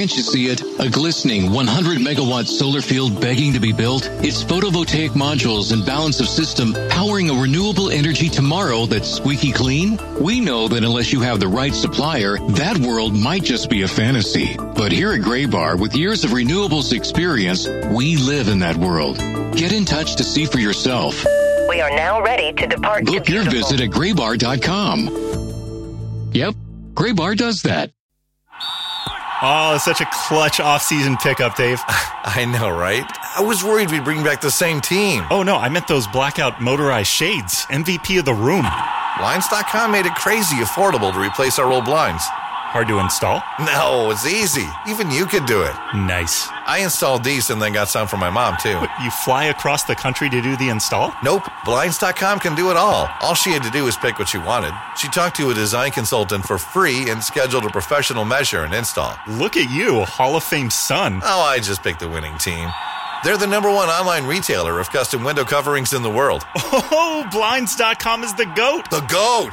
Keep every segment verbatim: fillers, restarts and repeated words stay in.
Can't you see it? A glistening one hundred megawatt solar field begging to be built? It's photovoltaic modules and balance of system powering a renewable energy tomorrow that's squeaky clean? We know that unless you have the right supplier, that world might just be a fantasy. But here at Graybar, with years of renewables experience, we live in that world. Get in touch to see for yourself. We are now ready to depart. Book your visit at graybar dot com. Yep, Graybar does that. Oh, it's such a clutch off-season pickup, Dave. I know, right? I was worried we'd bring back the same team. Oh, no, I meant those blackout motorized shades. M V P of the room. Blinds dot com made it crazy affordable to replace our old blinds. Hard to install? No, it's easy. Even you could do it. Nice. I installed these and then got some for my mom, too. What, you fly across the country to do the install? Nope. Blinds dot com can do it all. All she had to do was pick what she wanted. She talked to a design consultant for free and scheduled a professional measure and install. Look at you, Hall of Fame son. Oh, I just picked the winning team. They're the number one online retailer of custom window coverings in the world. Oh, Blinds dot com is the GOAT. The GOAT!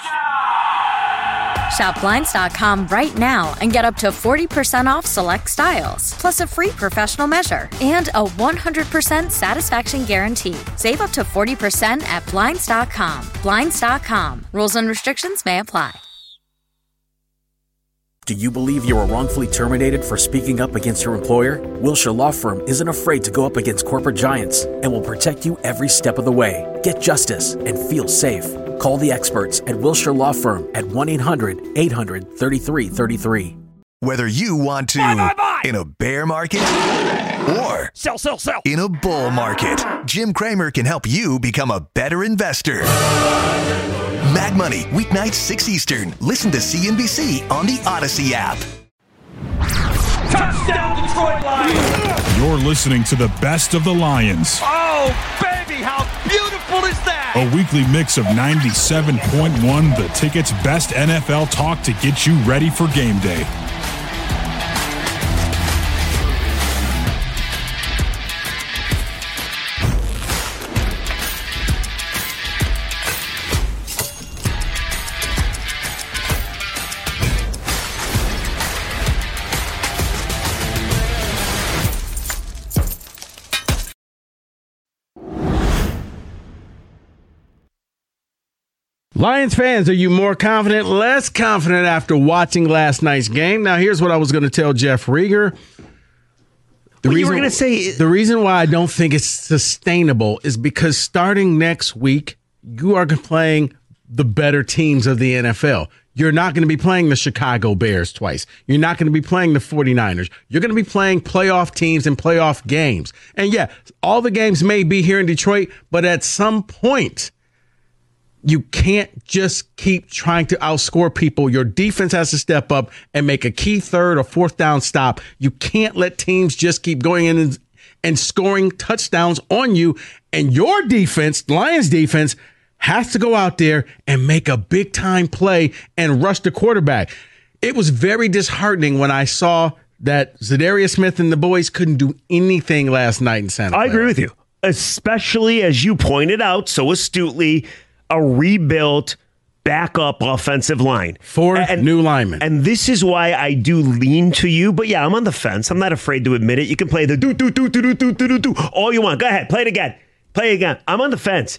Shop Blinds dot com right now and get up to forty percent off select styles, plus a free professional measure and a one hundred percent satisfaction guarantee. Save up to forty percent at Blinds dot com. Blinds dot com. Rules and restrictions may apply. Do you believe you were wrongfully terminated for speaking up against your employer? Wilshire Law Firm isn't afraid to go up against corporate giants and will protect you every step of the way. Get justice and feel safe. Call the experts at Wilshire Law Firm at one eight hundred eight hundred thirty-three thirty-three. Whether you want to buy, buy, buy. in a bear market or sell, sell, sell. in a bull market, Jim Cramer can help you become a better investor. Mad Money, weeknights six Eastern. Listen to C N B C on the Odyssey app. Touchdown, Detroit Lions! You're listening to the best of the Lions. Oh, baby, how beautiful is that? A weekly mix of ninety-seven point one, The Ticket's best N F L talk to get you ready for game day. Lions fans, are you more confident, less confident after watching last night's game? Now, here's what I was going to tell Jeff Rieger. The what reason, you were going to say? The reason why I don't think it's sustainable is because starting next week, you are playing the better teams of the N F L. You're not going to be playing the Chicago Bears twice. You're not going to be playing the forty-niners. You're going to be playing playoff teams and playoff games. And yeah, all the games may be here in Detroit, but at some point, you can't just keep trying to outscore people. Your defense has to step up and make a key third or fourth down stop. You can't let teams just keep going in and, and scoring touchdowns on you. And your defense, Lions defense, has to go out there and make a big time play and rush the quarterback. It was very disheartening when I saw that Zadarius Smith and the boys couldn't do anything last night in Santa Clara. I agree with you, especially as you pointed out so astutely, a rebuilt backup offensive line. Four and, new linemen. And this is why I do lean to you. But yeah, I'm on the fence. I'm not afraid to admit it. You can play the do, do, do, do, do, do, do, do, all you want. Go ahead. Play it again. Play it again. I'm on the fence.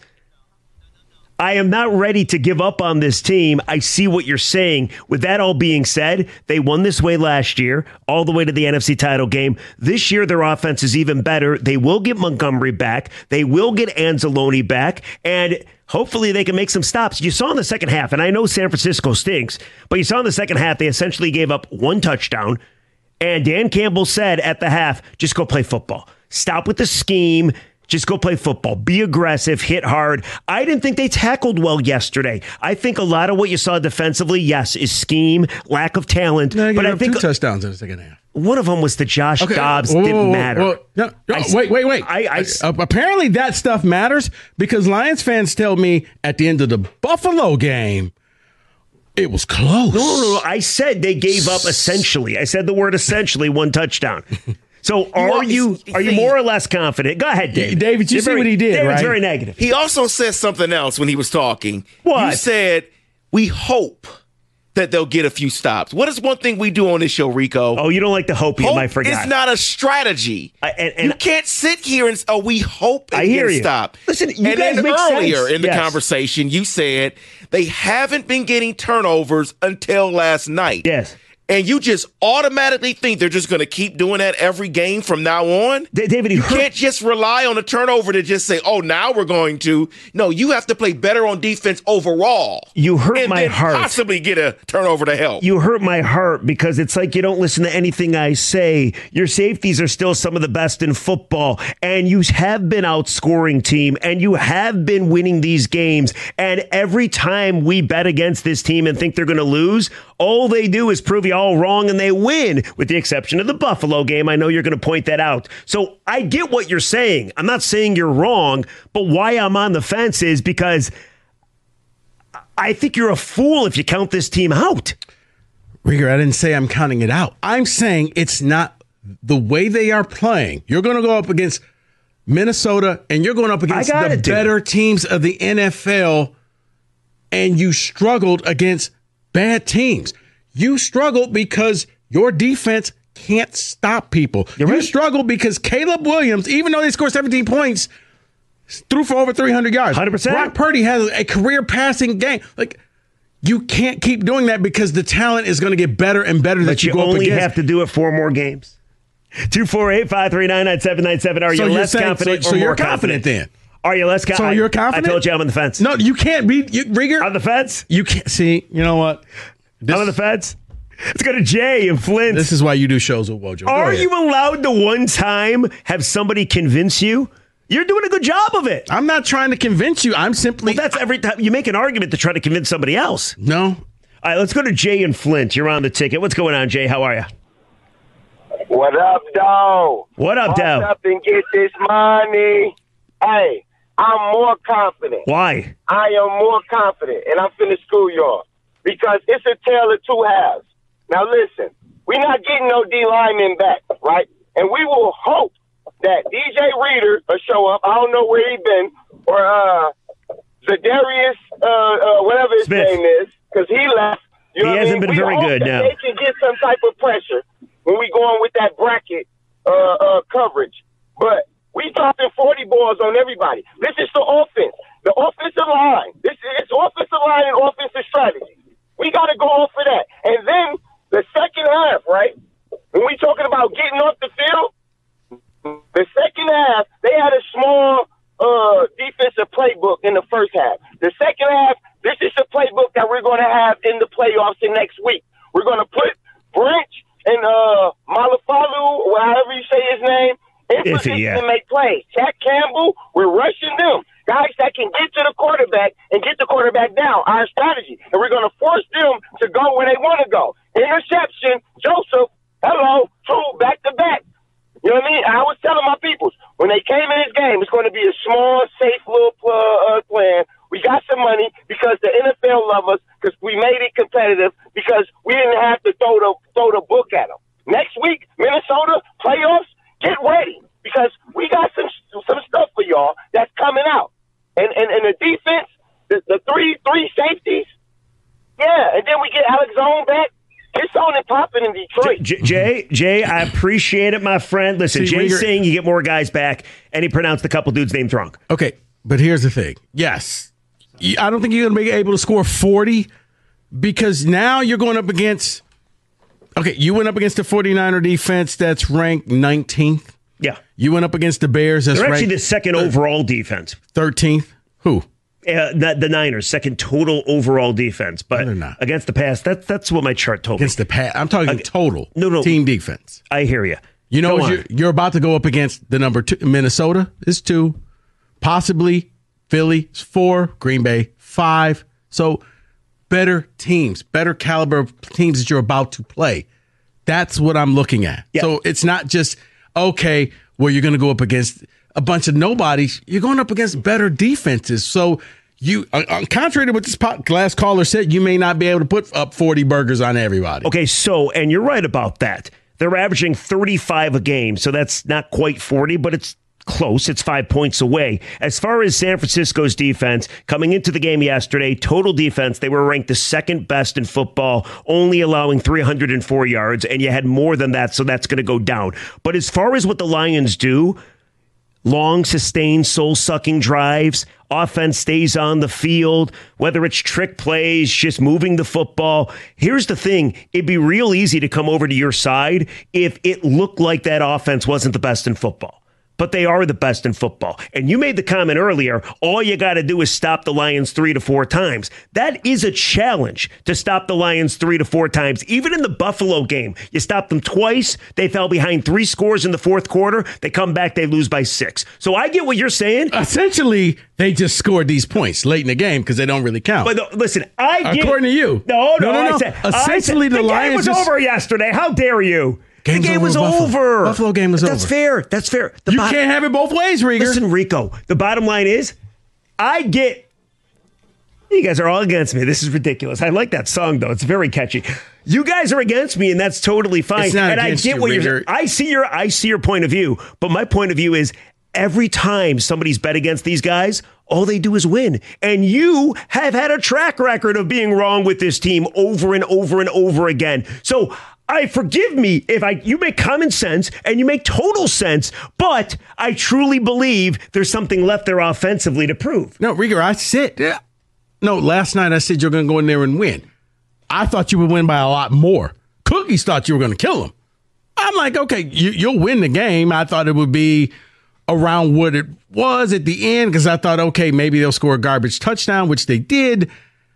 I am not ready to give up on this team. I see what you're saying. With that all being said, they won this way last year, all the way to the N F C title game. This year, their offense is even better. They will get Montgomery back. They will get Anzalone back. And hopefully they can make some stops. You saw in the second half, and I know San Francisco stinks, but you saw in the second half, they essentially gave up one touchdown. And Dan Campbell said at the half, just go play football. Stop with the scheme. Just go play football. Be aggressive. Hit hard. I didn't think they tackled well yesterday. I think a lot of what you saw defensively, yes, is scheme, lack of talent. No, but I think two touchdowns in the second half. One of them was the Josh okay. Dobbs. Whoa, whoa, didn't whoa, matter. Whoa, no, no, I, wait, wait, wait. I, I, uh, apparently that stuff matters because Lions fans tell me at the end of the Buffalo game, it was close. No, no, no. I said they gave up essentially. I said the word essentially, one touchdown. So are you are you more or less confident? Go ahead, David. David, you You're see very, what he did, David's right? very negative. He also said something else when he was talking. What? You said, we hope that they'll get a few stops. What is one thing we do on this show, Rico? Oh, you don't like the hope you might forget. It's not a strategy. I, and, and, you can't sit here and oh, we hope and I hear get you. stopped. Listen, you and guys then make earlier sense. in the Yes. conversation, you said they haven't been getting turnovers until last night. Yes. And you just automatically think they're just going to keep doing that every game from now on? D- David, you hurt- can't just rely on a turnover to just say, oh, now we're going to. No, you have to play better on defense overall. You hurt and my then heart. possibly get a turnover to help. You hurt my heart because it's like you don't listen to anything I say. Your safeties are still some of the best in football, and you have been outscoring team, and you have been winning these games. And every time we bet against this team and think they're going to lose, all they do is prove you all wrong and they win, with the exception of the Buffalo game. I know you're going to point that out. So I get what you're saying. I'm not saying you're wrong, but why I'm on the fence is because I think you're a fool if you count this team out. Rieger, I didn't say I'm counting it out. I'm saying it's not the way they are playing. You're going to go up against Minnesota and you're going up against the it, better teams of the N F L, and you struggled against bad teams. You struggled because your defense can't stop people. You're you right. struggled because Caleb Williams, even though they scored seventeen points, threw for over three hundred yards. one hundred percent. Brock Purdy has a career passing game. Like, you can't keep doing that because the talent is going to get better and better But that you, you go up only against. have to do it four more games. two four eight, five three nine, nine seven nine seven. Are So you you're less saying- confident so- or so more you're confident then? Are you less So confident? you're confident? I told you I'm on the fence. No, you can't be. You, Rieger, On the fence? you can't. See, you know what? This, I'm on the fence? Let's go to Jay in Flint. this is why you do shows with Wojo. Go Are ahead. you allowed to one time have somebody convince you? You're doing a good job of it. I'm not trying to convince you. I'm simply. Well, that's every time you make an argument to try to convince somebody else. no. All right, let's go to Jay in Flint. You're on the ticket. What's going on, Jay? How are you? What up, dawg? What up, Walk Dow? up and get this money. Hey, I'm more confident. Why? I am more confident, and I'm finna school y'all because it's a tale of two halves. Now listen, we're not getting no D lineman back, right? And we will hope that D J Reader will show up. I don't know where he been, or uh, Zadarius, uh, uh, whatever his Smith. name is, because he left. You know He what I hasn't mean? been We very hope good that now. They can get some type of pressure when we go on with that bracket uh, uh, coverage, but we dropping forty balls on everybody. This is the offense, the offensive line. This is it's offensive line and offensive strategy. We got to go off of that, and then the second half, right? When we talking about getting off the field, the second half they had a small uh, defensive playbook in the first half. The second half, this is the playbook that we're going to have in the playoffs in next week. We're going to put Branch and uh, Malafalu, or however you say his name, in Iffy, position yeah. to make plays. Jack Campbell, we're rushing them. Guys that can get to the quarterback and get the quarterback down, our strategy. And we're going to force them to go where they want to go. Interception, Joseph, hello, two back-to-back. You know what I mean? I was telling my people, when they came in this game, it's going to be a small, safe little uh, plan. We got some money because the N F L love us because we made it competitive because we didn't have to throw the throw the book at them. Next week, Minnesota playoffs, get ready because we got some some stuff for y'all that's coming out. And and, and the defense, the, the three three safeties, yeah, and then we get Alex Zone back. It's on and popping in Detroit. J- Jay, Jay, I appreciate it, my friend. Listen, See, Jay's Rieger- saying you get more guys back, and he pronounced a couple dudes' names wrong. Okay, but here's the thing. Yes, I don't think you're going to be able to score forty because now you're going up against. Okay, you went up against the 49er defense that's ranked nineteenth. Yeah. You went up against the Bears that's They're ranked actually the second overall defense. thirteenth. Who? Uh, the, the Niners, second total overall defense. But No, they're not. against the pass, that, that's what my chart told Against me. the pass. I'm talking Okay. total. No, no. Team defense. I hear you. You know, Go what on. you're, you're about to go up against the number two. Minnesota is two, possibly Philly is four, Green Bay five. So better teams, better caliber of teams that you're about to play. That's what I'm looking at. Yeah. So it's not just okay, well, you're going to go up against a bunch of nobodies. You're going up against better defenses. So you, uh, uh, contrary to what this pot, last caller said, you may not be able to put up forty burgers on everybody. Okay, so, and you're right about that. They're averaging thirty-five a game, so that's not quite forty, but it's close. It's five points away. As far as San Francisco's defense, coming into the game yesterday, total defense, they were ranked the second best in football, only allowing three hundred four yards, and you had more than that, so that's going to go down. But as far as what the Lions do, long, sustained, soul-sucking drives, offense stays on the field, whether it's trick plays, just moving the football. Here's the thing. It'd be real easy to come over to your side if it looked like that offense wasn't the best in football. But they are the best in football. And you made the comment earlier, all you got to do is stop the Lions three to four times. That is a challenge to stop the Lions three to four times. Even in the Buffalo game, you stopped them twice. They fell behind three scores in the fourth quarter. They come back, they lose by six. So I get what you're saying. Essentially, they just scored these points late in the game because they don't really count. But no, listen, I get... According to you. No, no, no, no, no. I said, Essentially, I said, the, the Lions game was just... over yesterday. How dare you? Game's the game over was Buffalo. over. Buffalo game was That's over. That's fair. That's fair. The you bot- can't have it both ways, Rieger. Listen, Rico, the bottom line is, I get... You guys are all against me. This is ridiculous. I like that song, though. It's very catchy. You guys are against me, and that's totally fine. It's not and I against get you, what Rieger. you're saying. I see your, I see your point of view, but my point of view is every time somebody's bet against these guys, all they do is win. And you have had a track record of being wrong with this team over and over and over again. So I forgive me if I you make common sense and you make total sense, but I truly believe there's something left there offensively to prove. No, Rieger, I said, yeah. no, last night I said you're going to go in there and win. I thought you would win by a lot more. Cookies thought you were going to kill them. I'm like, okay, you, you'll win the game. I thought it would be around what it was at the end because I thought, okay, maybe they'll score a garbage touchdown, which they did.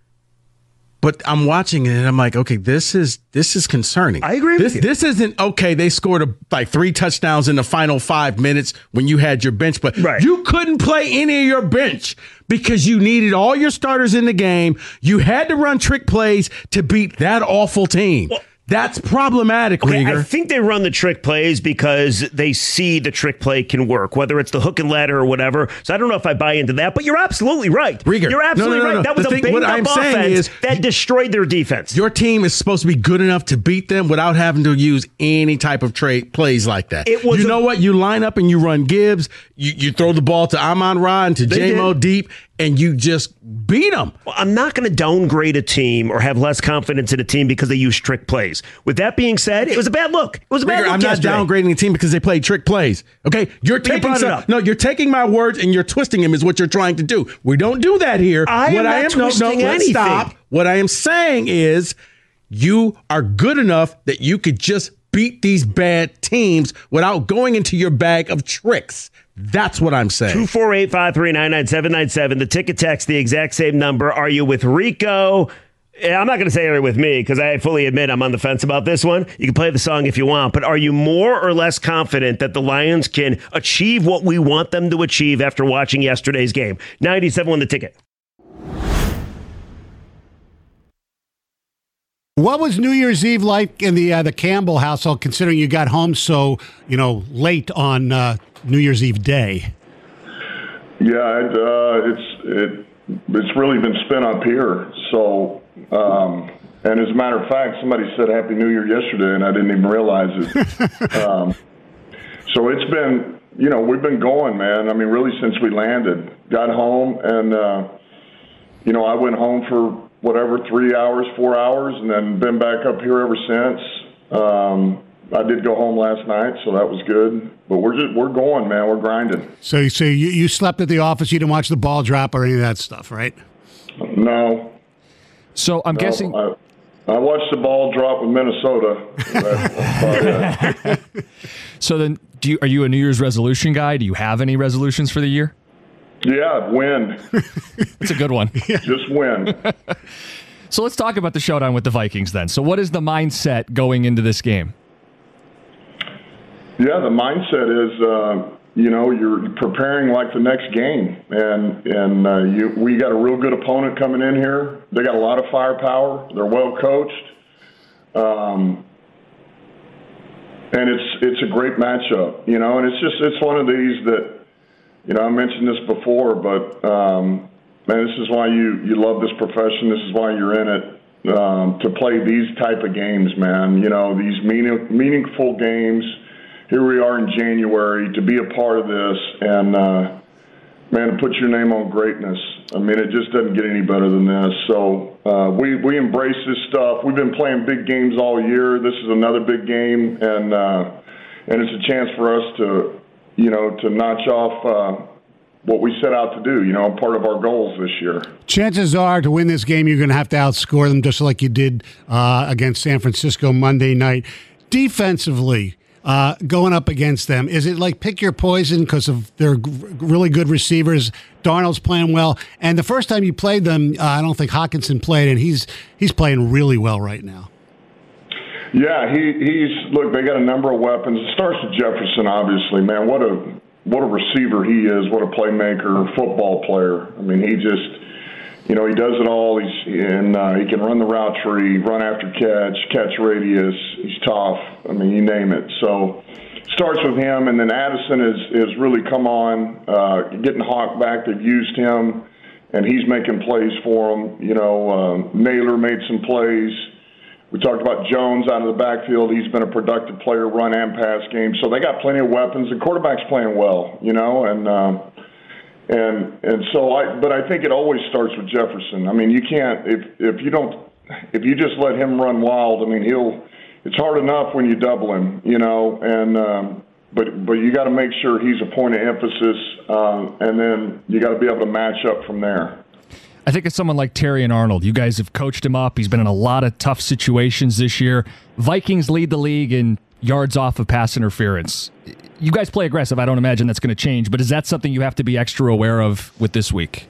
But I'm watching it and I'm like, okay, this is this is concerning. I agree this, with you. This isn't, okay, they scored a, like three touchdowns in the final five minutes when you had your bench, but right. You couldn't play any of your bench because you needed all your starters in the game. You had to run trick plays to beat that awful team. Well, that's problematic, okay, Rieger. I think they run the trick plays because they see the trick play can work, whether it's the hook and ladder or whatever. So I don't know if I buy into that, but you're absolutely right. Rieger. You're absolutely no, no, no, right. no. That was the a thing, banged what up I'm saying offense is, that destroyed their defense. Your team is supposed to be good enough to beat them without having to use any type of trade plays like that. It was you a, know what? You line up and you run Gibbs. You, you throw the ball to Amon-Ra and to J-Mo deep, and you just beat them. Well, I'm not going to downgrade a team or have less confidence in a team because they use trick plays. With that being said, it was a bad look. It was a bad Rieger, look I'm yesterday. not downgrading the team because they played trick plays. Okay, you're They taking brought it some, up. no, you're taking my words and you're twisting them. Is what you're trying to do. We don't do that here. I what am I not am twisting no, no, let's anything. stop. What I am saying is, you are good enough that you could just beat these bad teams without going into your bag of tricks. That's what I'm saying. two four eight, five three nine, nine seven nine seven. The ticket text, the exact same number. Are you with Rico? I'm not going to say you're with me because I fully admit I'm on the fence about this one. You can play the song if you want, but are you more or less confident that the Lions can achieve what we want them to achieve after watching yesterday's game? ninety-seven won the ticket. What was New Year's Eve like in the uh, the Campbell household, considering you got home so, you know, late on uh, New Year's Eve day? Yeah, it, uh, it's it it's really been spent up here. So, um, and as a matter of fact, somebody said Happy New Year yesterday, and I didn't even realize it. um, so it's been, you know, we've been going, man. I mean, really since we landed, got home, and uh, you know, I went home for whatever, three hours, four hours, and then been back up here ever since. Um, I did go home last night, so that was good. But we're just we're going, man. We're grinding. So, so you, you slept at the office. You didn't watch the ball drop or any of that stuff, right? No. So I'm no, guessing. I, I watched the ball drop with Minnesota. That's about it. So then, do you are you a New Year's resolution guy? Do you have any resolutions for the year? Yeah, win. It's a good one. Just win. So let's talk about the showdown with the Vikings then. So what is the mindset going into this game? Yeah, the mindset is, uh, you know, you're preparing like the next game, and and uh, you, we got a real good opponent coming in here. They got a lot of firepower. They're well coached, um, and it's it's a great matchup, you know. And it's just it's one of these that. You know, I mentioned this before, but, um, man, this is why you, you love this profession. This is why you're in it, um, to play these type of games, man. You know, these meaning, meaningful games, here we are in January to be a part of this, and uh, man, to put your name on greatness. I mean, it just doesn't get any better than this. So uh, we we embrace this stuff. We've been playing big games all year. This is another big game, and uh, and it's a chance for us to, you know, to notch off uh, what we set out to do. You know, part of our goals this year. Chances are to win this game, you're going to have to outscore them, just like you did uh, against San Francisco Monday night. Defensively, uh, going up against them, is it like pick your poison because of their g- really good receivers? Darnold's playing well, and the first time you played them, uh, I don't think Hockenson played, and he's he's playing really well right now. Yeah, he, he's look. They got a number of weapons. It starts with Jefferson, obviously. Man, what a what a receiver he is. What a playmaker, football player. I mean, he just. You know, he does it all. He's and uh, he can run the route tree, run after catch, catch radius. He's tough. I mean, you name it. So it starts with him, and then Addison has is really come on, uh, getting Hawk back. They've used him, and he's making plays for them. You know, uh, Naylor made some plays. We talked about Jones out of the backfield. He's been a productive player, run and pass game. So they got plenty of weapons. The quarterback's playing well, you know, and. Uh, And and so I, but I think it always starts with Jefferson. I mean, you can't if if you don't if you just let him run wild. I mean, he'll. It's hard enough when you double him, you know. And um, but but you got to make sure he's a point of emphasis, um, and then you got to be able to match up from there. I think it's someone like Terrion Arnold. You guys have coached him up. He's been in a lot of tough situations this year. Vikings lead the league in yards off of pass interference. You guys play aggressive. I don't imagine that's going to change, but is that something you have to be extra aware of with this week?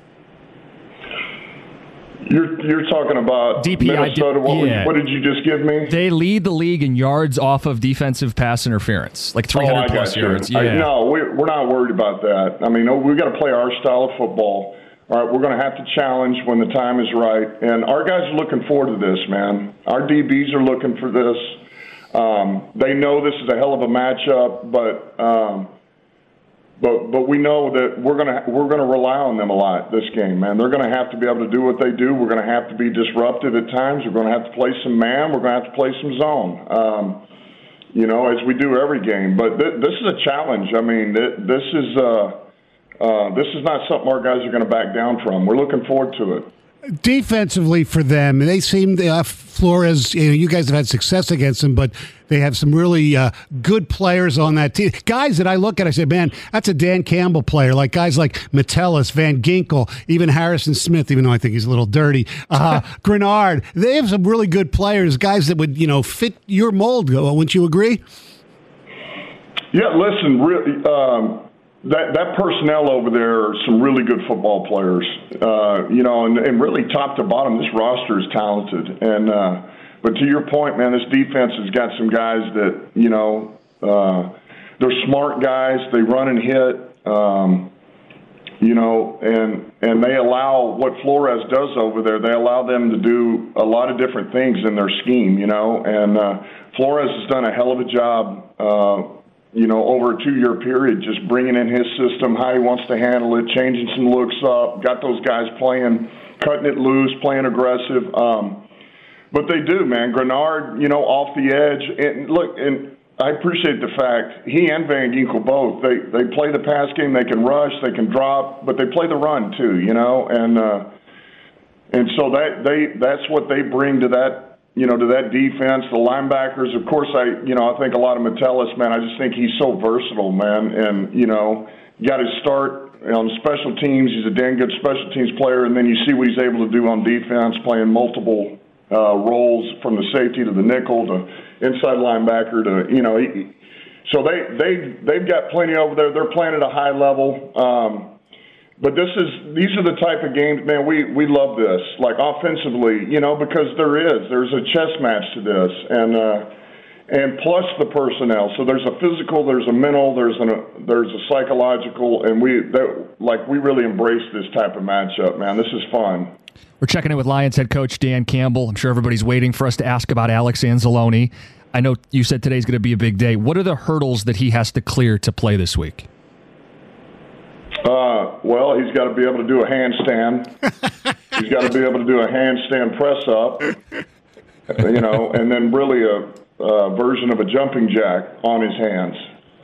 You're you're talking about D P I, Minnesota. What, yeah. what did you just give me? They lead the league in yards off of defensive pass interference, like three hundred oh, plus yards. I, Yeah. no, we're, we're not worried about that. I mean, we've got to play our style of football. All right, we're going to have to challenge when the time is right, and our guys are looking forward to this, man. Our D Bs are looking for this. Um, they know this is a hell of a matchup, but um, but but we know that we're gonna we're gonna rely on them a lot this game, man. They're gonna have to be able to do what they do. We're gonna have to be disruptive at times. We're gonna have to play some man. We're gonna have to play some zone. Um, you know, as we do every game. But th- this is a challenge. I mean, th- this is uh, uh, this is not something our guys are going to back down from. We're looking forward to it. Defensively for them, they seem uh, Flores. You know, you guys have had success against them, but they have some really uh, good players on that team. Guys that I look at, I say, man, that's a Dan Campbell player. Like guys like Metellus, Van Ginkel, even Harrison Smith. Even though I think he's a little dirty, uh, Grenard. They have some really good players. Guys that would you know fit your mold. Wouldn't you agree? Yeah, listen, really. Um, That that personnel over there are some really good football players, uh, you know, and, and really top to bottom, this roster is talented. And uh, but to your point, man, this defense has got some guys that you know uh, they're smart guys. They run and hit, um, you know, and and they allow what Flores does over there. They allow them to do a lot of different things in their scheme, you know. And uh, Flores has done a hell of a job. Uh, you know, over a two-year period, just bringing in his system, how he wants to handle it, changing some looks up, got those guys playing, cutting it loose, playing aggressive. Um, but they do, man. Grenard, you know, off the edge. And look, and I appreciate the fact he and Van Ginkel both, they, they play the pass game, they can rush, they can drop, but they play the run too, you know. And uh, and so that they that's what they bring to that, you know, to that defense. The linebackers, of course, I, you know, I think a lot of Metellus, man. I just think he's so versatile, man. And, you know, you got to start on special teams. He's a damn good special teams player. And then you see what he's able to do on defense, playing multiple uh, roles from the safety to the nickel to inside linebacker to, you know, he, so they, they, they've got plenty over there. They're playing at a high level. Um, But this is these are the type of games, man, we, we love this, like offensively, you know, because there is. There's a chess match to this, and uh, and plus the personnel. So there's a physical, there's a mental, there's an, a, there's a psychological, and we that, like we really embrace this type of matchup, man. This is fun. We're checking in with Lions head coach Dan Campbell. I'm sure everybody's waiting for us to ask about Alex Anzalone. I know you said today's going to be a big day. What are the hurdles that he has to clear to play this week? Uh, well, he's got to be able to do a handstand. He's got to be able to do a handstand press up, you know, and then really a, a version of a jumping jack on his hands.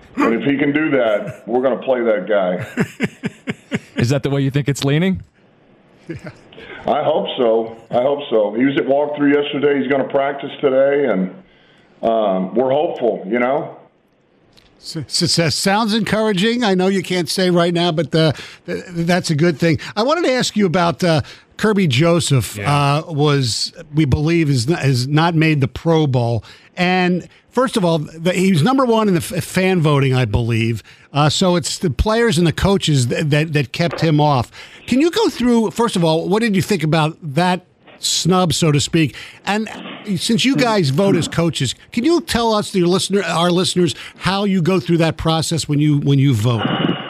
And if he can do that, we're going to play that guy. Is that the way you think it's leaning? I hope so. I hope so. He was at walkthrough yesterday. He's going to practice today, and um, we're hopeful, you know? So, so, sounds encouraging. I know you can't say right now, but uh, th- that's a good thing. I wanted to ask you about uh, Kirby Joseph. Yeah. Uh, was we believe is not, has not made the Pro Bowl, and first of all, the, he was number one in the f- fan voting, I believe. Uh, so it's the players and the coaches that, that that kept him off. Can you go through? First of all, what did you think about that snub, so to speak? And since you guys vote as coaches, can you tell us, your listener, our listeners, how you go through that process when you when you vote?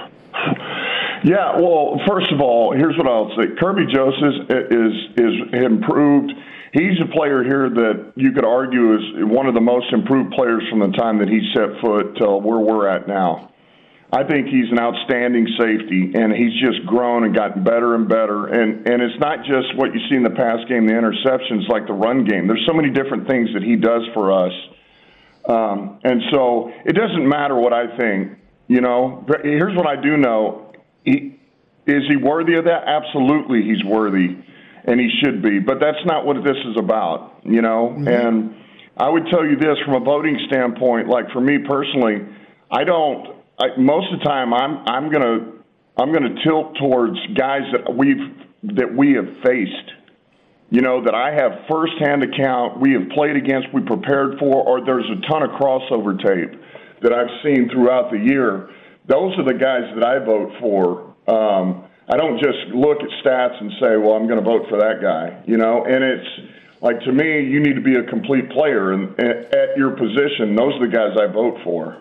Yeah, well, first of all, here's what I'll say: Kirby Joseph is is improved. He's a player here that you could argue is one of the most improved players from the time that he set foot to where we're at now. I think he's an outstanding safety, and he's just grown and gotten better and better. And, and it's not just what you see in the pass game, the interceptions, like the run game. There's so many different things that he does for us. Um, and so it doesn't matter what I think, you know. But here's what I do know. He, is he worthy of that? Absolutely he's worthy, and he should be. But that's not what this is about, you know. Mm-hmm. And I would tell you this from a voting standpoint, like for me personally, I don't – I, most of the time, I'm I'm gonna I'm gonna tilt towards guys that we've that we have faced, you know, that I have firsthand account. We have played against, we prepared for, or there's a ton of crossover tape that I've seen throughout the year. Those are the guys that I vote for. Um, I don't just look at stats and say, well, I'm going to vote for that guy, you know. And it's like, to me, you need to be a complete player, and at your position, those are the guys I vote for.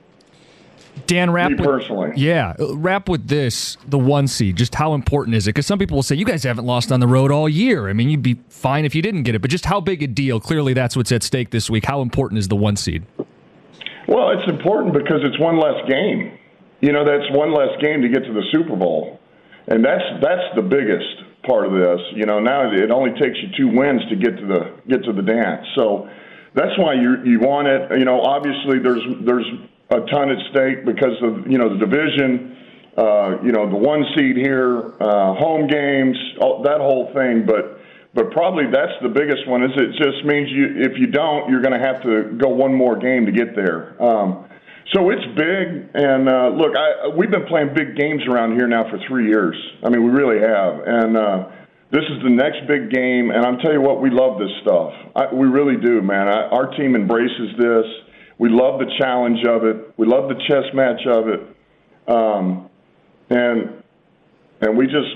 Dan, wrap Me with, personally. Yeah, wrap with this, the one seed. Just how important is it? Because some people will say, you guys haven't lost on the road all year. I mean, you'd be fine if you didn't get it. But just how big a deal? Clearly, that's what's at stake this week. How important is the one seed? Well, it's important because it's one less game. You know, that's one less game to get to the Super Bowl. And that's that's the biggest part of this. You know, now it only takes you two wins to get to the get to the dance. So that's why you you want it. You know, obviously there's there's a ton at stake because of, you know, the division, uh, you know, the one seed here, uh, home games, all, that whole thing. But but probably that's the biggest one. Is it just means you if you don't, you're going to have to go one more game to get there. Um, so it's big. And uh, look, I, we've been playing big games around here now for three years. I mean, we really have. And uh, this is the next big game. And I'm telling you what, we love this stuff. I, we really do, man. I, our team embraces this. We love the challenge of it. We love the chess match of it, um, and and we just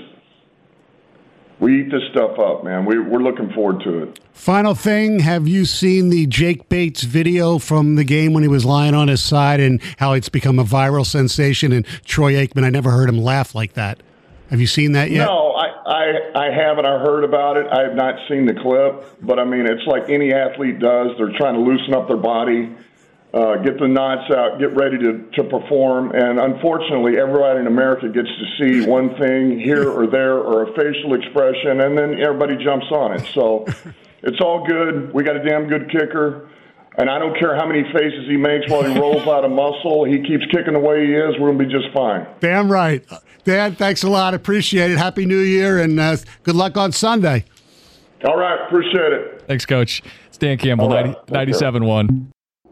we eat this stuff up, man. We, we're looking forward to it. Final thing: have you seen the Jake Bates video from the game when he was lying on his side and how it's become a viral sensation? And Troy Aikman, I never heard him laugh like that. Have you seen that yet? No, I, I, I haven't. I heard about it. I have not seen the clip, but I mean, it's like any athlete does. They're trying to loosen up their body. Uh, get the knots out, get ready to, to perform. And unfortunately, everybody in America gets to see one thing here or there or a facial expression, and then everybody jumps on it. So it's all good. We got a damn good kicker. And I don't care how many faces he makes while he rolls out a muscle. He keeps kicking the way he is. We're going to be just fine. Damn right. Dan, thanks a lot. Appreciate it. Happy New Year, and uh, good luck on Sunday. All right. Appreciate it. Thanks, Coach. It's Dan Campbell, right. ninety-seven one.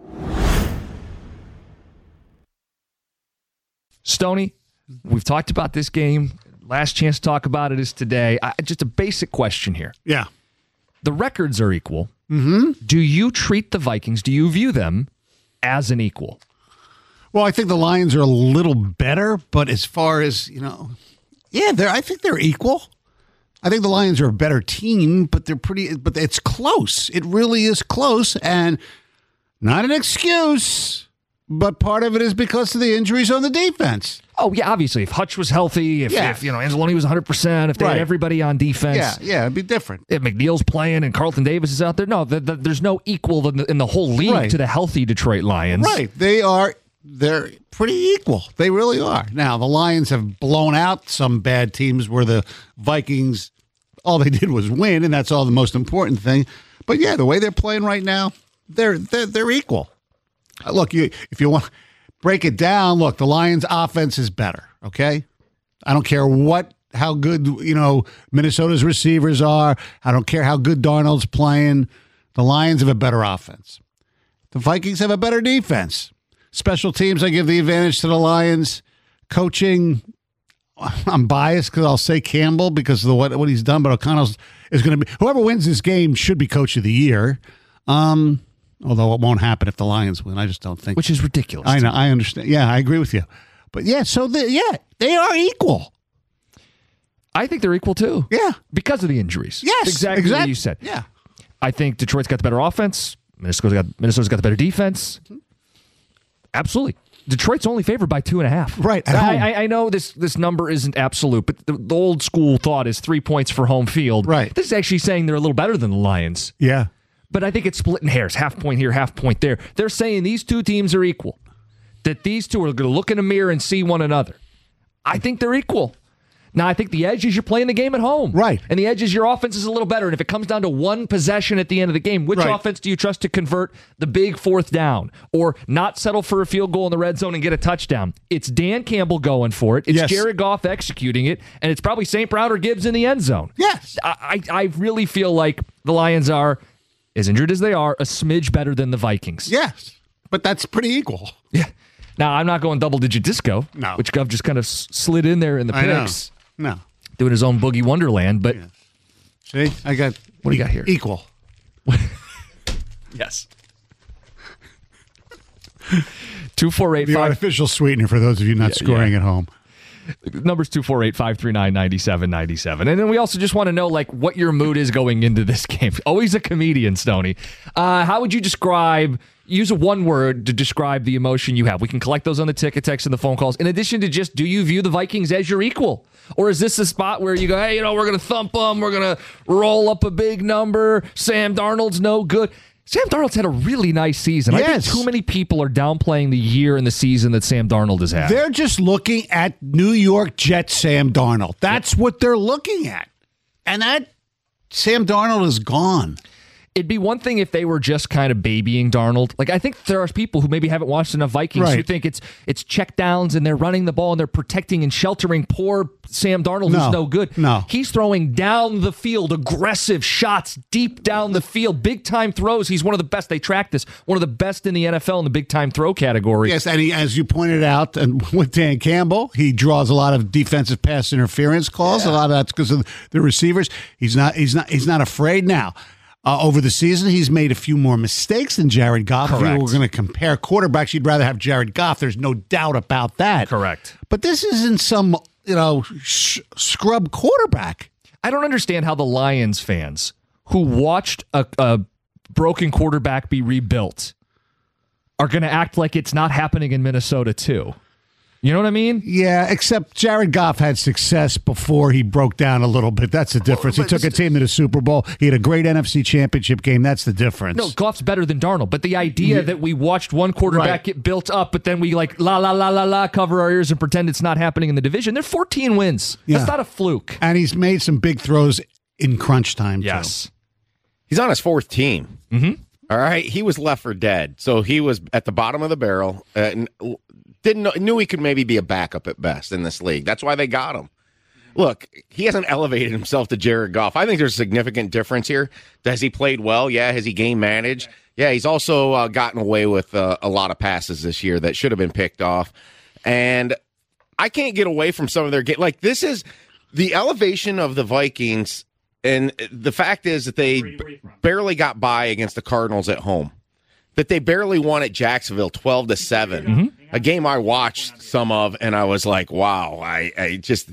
Stoney, we've talked about this game. Last chance to talk about it is today. I, just a basic question here. Yeah. The records are equal. Mm-hmm. Do you treat the Vikings, do you view them as an equal? Well, I think the Lions are a little better, but as far as, you know, yeah, they're. I think they're equal. I think the Lions are a better team, but they're pretty, but it's close. It really is close, and not an excuse. But part of it is because of the injuries on the defense. Oh, yeah, obviously. If Hutch was healthy, if, yeah. if you know, Anzalone was one hundred percent, if they right. had everybody on defense. Yeah, yeah, it'd be different. If McNeil's playing and Carlton Davis is out there. No, the, the, there's no equal in the, in the whole league right. to the healthy Detroit Lions. Right. They are, they're pretty equal. They really are. Now, the Lions have blown out some bad teams where the Vikings, all they did was win, and that's all the most important thing. But, yeah, the way they're playing right now, they're they're, they're equal. Look, you if you want... break it down, look, the Lions' offense is better, okay? I don't care what, how good, you know, Minnesota's receivers are. I don't care how good Darnold's playing. The Lions have a better offense. The Vikings have a better defense. Special teams, I give the advantage to the Lions. Coaching, I'm biased because I'll say Campbell because of the, what, what he's done, but O'Connell is going to be, whoever wins this game should be coach of the year. Um, although it won't happen if the Lions win. I just don't think. Which is ridiculous. I know. I understand. Yeah, I agree with you. But yeah, so the, yeah, they are equal. I think they're equal too. Yeah. Because of the injuries. Yes. Exactly exact- what you said. Yeah. I think Detroit's got the better offense. Minnesota's got, Minnesota's got the better defense. Absolutely. Detroit's only favored by two and a half. Right. At I, home. I, I know this this number isn't absolute, but the, the old school thought is three points for home field. Right. This is actually saying they're a little better than the Lions. Yeah. But I think it's splitting hairs. Half point here, half point there. They're saying these two teams are equal. That these two are going to look in a mirror and see one another. I think they're equal. Now, I think the edge is you're playing the game at home. Right. And the edge is your offense is a little better. And if it comes down to one possession at the end of the game, which Right. offense do you trust to convert the big fourth down or not settle for a field goal in the red zone and get a touchdown? It's Dan Campbell going for it. It's Yes. Jared Goff executing it. And it's probably Saint Brown or Gibbs in the end zone. Yes. I, I, I really feel like the Lions are, as injured as they are, a smidge better than the Vikings. Yes. But that's pretty equal. Yeah. Now, I'm not going double-digit disco, No. which Gov just kind of s- slid in there in the I know. picks. No. Doing his own boogie wonderland, but See, I got. What do you got here? Equal. Yes. two four eight The five artificial sweetener for those of you not Yeah, scoring yeah. at home. Numbers two four eight, five three nine, nine seven nine seven. And then we also just want to know like what your mood is going into this game. Always a comedian, Stoney. Uh, how would you describe, use a one word to describe the emotion you have? We can collect those on the ticket text and the phone calls. In addition to just, do you view the Vikings as your equal? Or is this a spot where you go, hey, you know, we're going to thump them. We're going to roll up a big number. Sam Darnold's no good. Sam Darnold's had a really nice season. I Yes. think too many people are downplaying the year and the season that Sam Darnold has had. They're just looking at New York Jets Sam Darnold. That's what they're looking at. And that Sam Darnold is gone. It'd be one thing if they were just kind of babying Darnold. Like, I think there are people who maybe haven't watched enough Vikings who Right. think it's it's check downs and they're running the ball and they're protecting and sheltering poor Sam Darnold, No. who's no good. No. He's throwing down the field, aggressive shots deep down the field, big time throws. He's one of the best. They track this. One of the best in the N F L in the big time throw category. Yes, and he, as you pointed out, and with Dan Campbell, he draws a lot of defensive pass interference calls. A lot of that's because of the receivers. He's not. He's not. He's not afraid now. Uh, over the season, he's made a few more mistakes than Jared Goff. If Correct. we were going to compare quarterbacks, you'd rather have Jared Goff. There's no doubt about that. Correct. But this isn't some, you know, sh- scrub quarterback. I don't understand how the Lions fans who watched a, a broken quarterback be rebuilt are going to act like it's not happening in Minnesota too. You know what I mean? Yeah, except Jared Goff had success before he broke down a little bit. That's the difference. He took a team to the Super Bowl. He had a great N F C Championship game. That's the difference. No, Goff's better than Darnold. But the idea that we watched one quarterback Right. get built up, but then we like la la la la la cover our ears and pretend it's not happening in the division. They're fourteen wins. Yeah. That's not a fluke. And he's made some big throws in crunch time, too. Yes. He's on his fourth team. Mm-hmm. All right, he was left for dead, so he was at the bottom of the barrel. Uh, and didn't know, knew he could maybe be a backup at best in this league. That's why they got him. Look, he hasn't elevated himself to Jared Goff. I think there's a significant difference here. Has he played well? Yeah. Has he game managed? Yeah. He's also uh, gotten away with uh, a lot of passes this year that should have been picked off. And I can't get away from some of their game. Like, this is the elevation of the Vikings. And the fact is that they b- barely got by against the Cardinals at home. That they barely won at Jacksonville twelve to seven. Mm-hmm. A game I watched some of, and I was like, wow, I, I just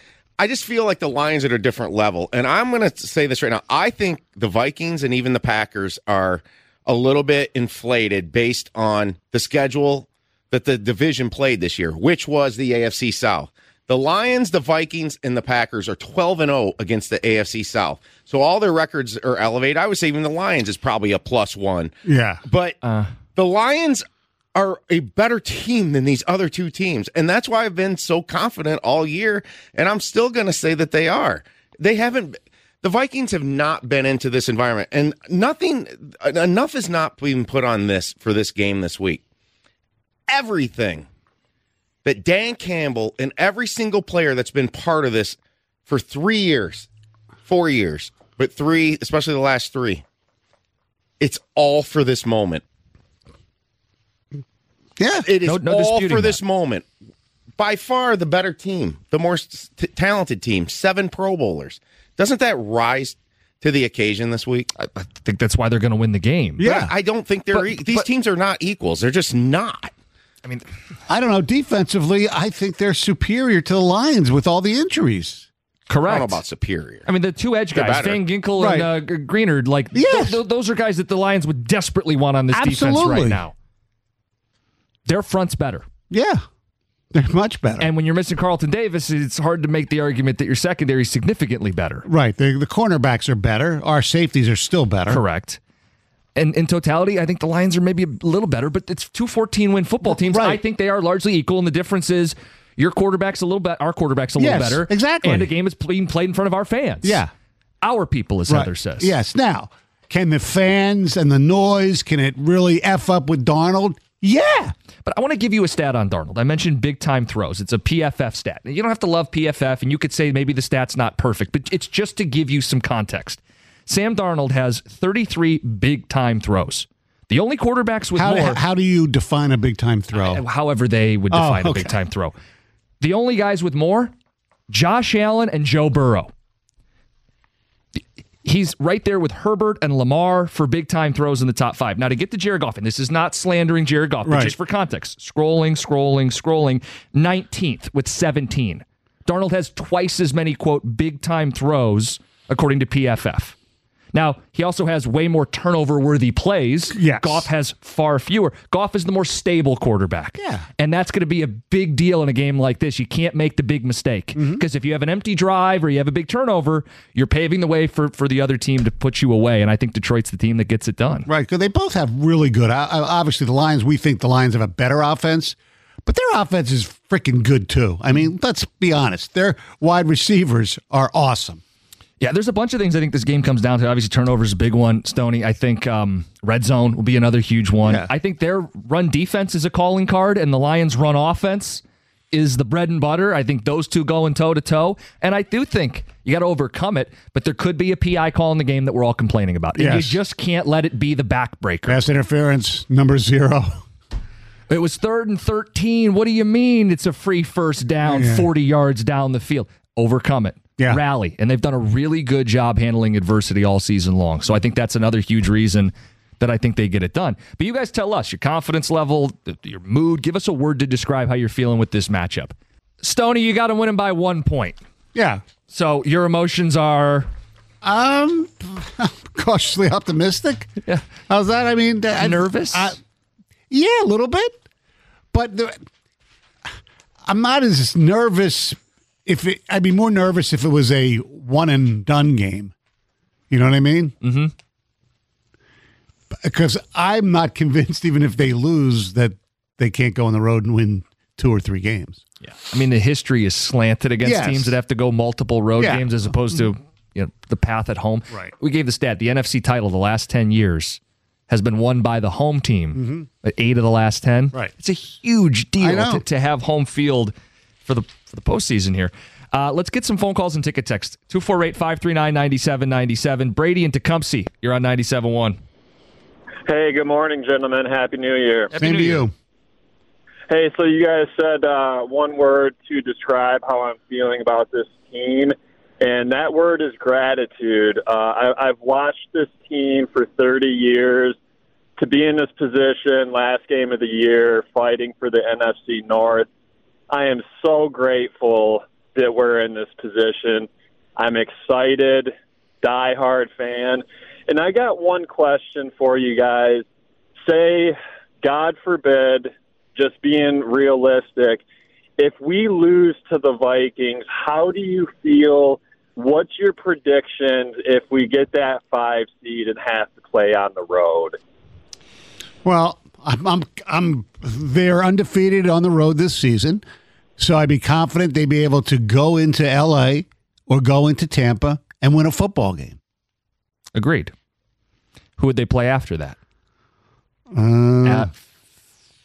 I just feel like the Lions are at a different level. And I'm going to say this right now. I think the Vikings and even the Packers are a little bit inflated based on the schedule that the division played this year, which was the A F C South. The Lions, the Vikings, and the Packers are twelve and oh against the A F C South. So all their records are elevated. I would say even the Lions is probably a plus one. Yeah. But Uh, the Lions are a better team than these other two teams. And that's why I've been so confident all year. And I'm still going to say that they are. They haven't, the Vikings have not been into this environment. And nothing, enough is not being put on this for this game this week. everything that Dan Campbell and every single player that's been part of this for three years, four years, but three, especially the last three, it's all for this moment. Yeah, it is no, no all for that. this moment. By far the better team, the more t- talented team, seven Pro Bowlers. Doesn't that rise to the occasion this week? I, I think that's why they're going to win the game. Yeah. I, I don't think they're But- e- these but- teams are not equals. They're just not. I mean, I don't know. Defensively, I think they're superior to the Lions with all the injuries. I correct. don't know about superior. I mean, the two edge They're guys, better. Van Ginkel Right. and uh, G- Greenard, like Yes. th- th- those are guys that the Lions would desperately want on this defense Absolutely. right now. Their front's better. Yeah, they're much better. And when you're missing Carlton Davis, it's hard to make the argument that your secondary is significantly better. right. The, the cornerbacks are better. Our safeties are still better. Correct. And in totality, I think the Lions are maybe a little better, but it's two fourteen-win football teams. Right. I think they are largely equal, and the difference is your quarterback's a little bit, our quarterback's a little Yes, better. exactly. And the game is being played in front of our fans. Yeah. Our people, as Right. Heather says. Yes. Now, can the fans and the noise, can it really F up with Darnold? Yeah. But I want to give you a stat on Darnold. I mentioned big time throws. It's a P F F stat. You don't have to love P F F, and you could say maybe the stat's not perfect, but it's just to give you some context. Sam Darnold has thirty-three big time throws. The only quarterbacks with How, more, how do you define a big time throw? however they would define Oh, a okay. big time throw. The only guys with more, Josh Allen and Joe Burrow. He's right there with Herbert and Lamar for big time throws in the top five. Now, to get to Jared Goff, and this is not slandering Jared Goff, but Right. just for context, scrolling, scrolling, scrolling, nineteenth with seventeen. Darnold has twice as many, quote, big time throws, according to P F F. Now, he also has way more turnover-worthy plays. Yes. Goff has far fewer. Goff is the more stable quarterback. Yeah. And that's going to be a big deal in a game like this. You can't make the big mistake. Mm-hmm. Because if you have an empty drive or you have a big turnover, you're paving the way for, for the other team to put you away. And I think Detroit's the team that gets it done. Right, because they both have really good. uh, Obviously, the Lions, we think the Lions have a better offense, but their offense is freaking good, too. I mean, let's be honest. Their wide receivers are awesome. Yeah, there's a bunch of things I think this game comes down to. Obviously, turnovers is a big one, Stoney. I think um, red zone will be another huge one. Yeah. I think their run defense is a calling card, and the Lions' run offense is the bread and butter. I think those two going toe-to-toe. And I do think you got to overcome it, but there could be a P I call in the game that we're all complaining about. And Yes. you just can't let it be the backbreaker. Pass interference, number zero. It was third and thirteen. What do you mean it's a free first down, Yeah. forty yards down the field? Overcome it. Yeah. Rally. And they've done a really good job handling adversity all season long. So I think that's another huge reason that I think they get it done. But you guys tell us your confidence level, your mood. Give us a word to describe how you're feeling with this matchup. Stoney, you got to win him by one point. Yeah. So your emotions are... Um, cautiously optimistic. Yeah. How's that? I mean, I, nervous? I, yeah, a little bit. But the, I'm not as nervous. If it, I'd be more nervous if it was a one and done game. You know what I mean? Mm-hmm. Because I'm not convinced, even if they lose, that they can't go on the road and win two or three games. Yeah. I mean, the history is slanted against Yes. teams that have to go multiple road Yeah. games as opposed to you know the path at home. Right. We gave the stat. The N F C title the last ten years has been won by the home team. Mm-hmm. Eight of the last ten. Right. It's a huge I deal know. to, to have home field for the for the postseason here. Uh, let's get some phone calls and ticket text. two four eight, five three nine, nine seven nine seven. Brady and Tecumseh, you're on ninety-seven point one. Hey, good morning, gentlemen. Happy New Year. Same to you. Hey, so you guys said uh, one word to describe how I'm feeling about this team, and that word is gratitude. Uh, I, I've watched this team for thirty years. To be in this position, last game of the year, fighting for the N F C North, I am so grateful that we're in this position. I'm excited, diehard fan. And I got one question for you guys. Say, God forbid, just being realistic, if we lose to the Vikings, how do you feel? What's your predictions if we get that five seed and have to play on the road? Well, I'm, I'm, I'm, they're undefeated on the road this season, so I'd be confident they'd be able to go into L A or go into Tampa and win a football game. Agreed. Who would they play after that? Uh, At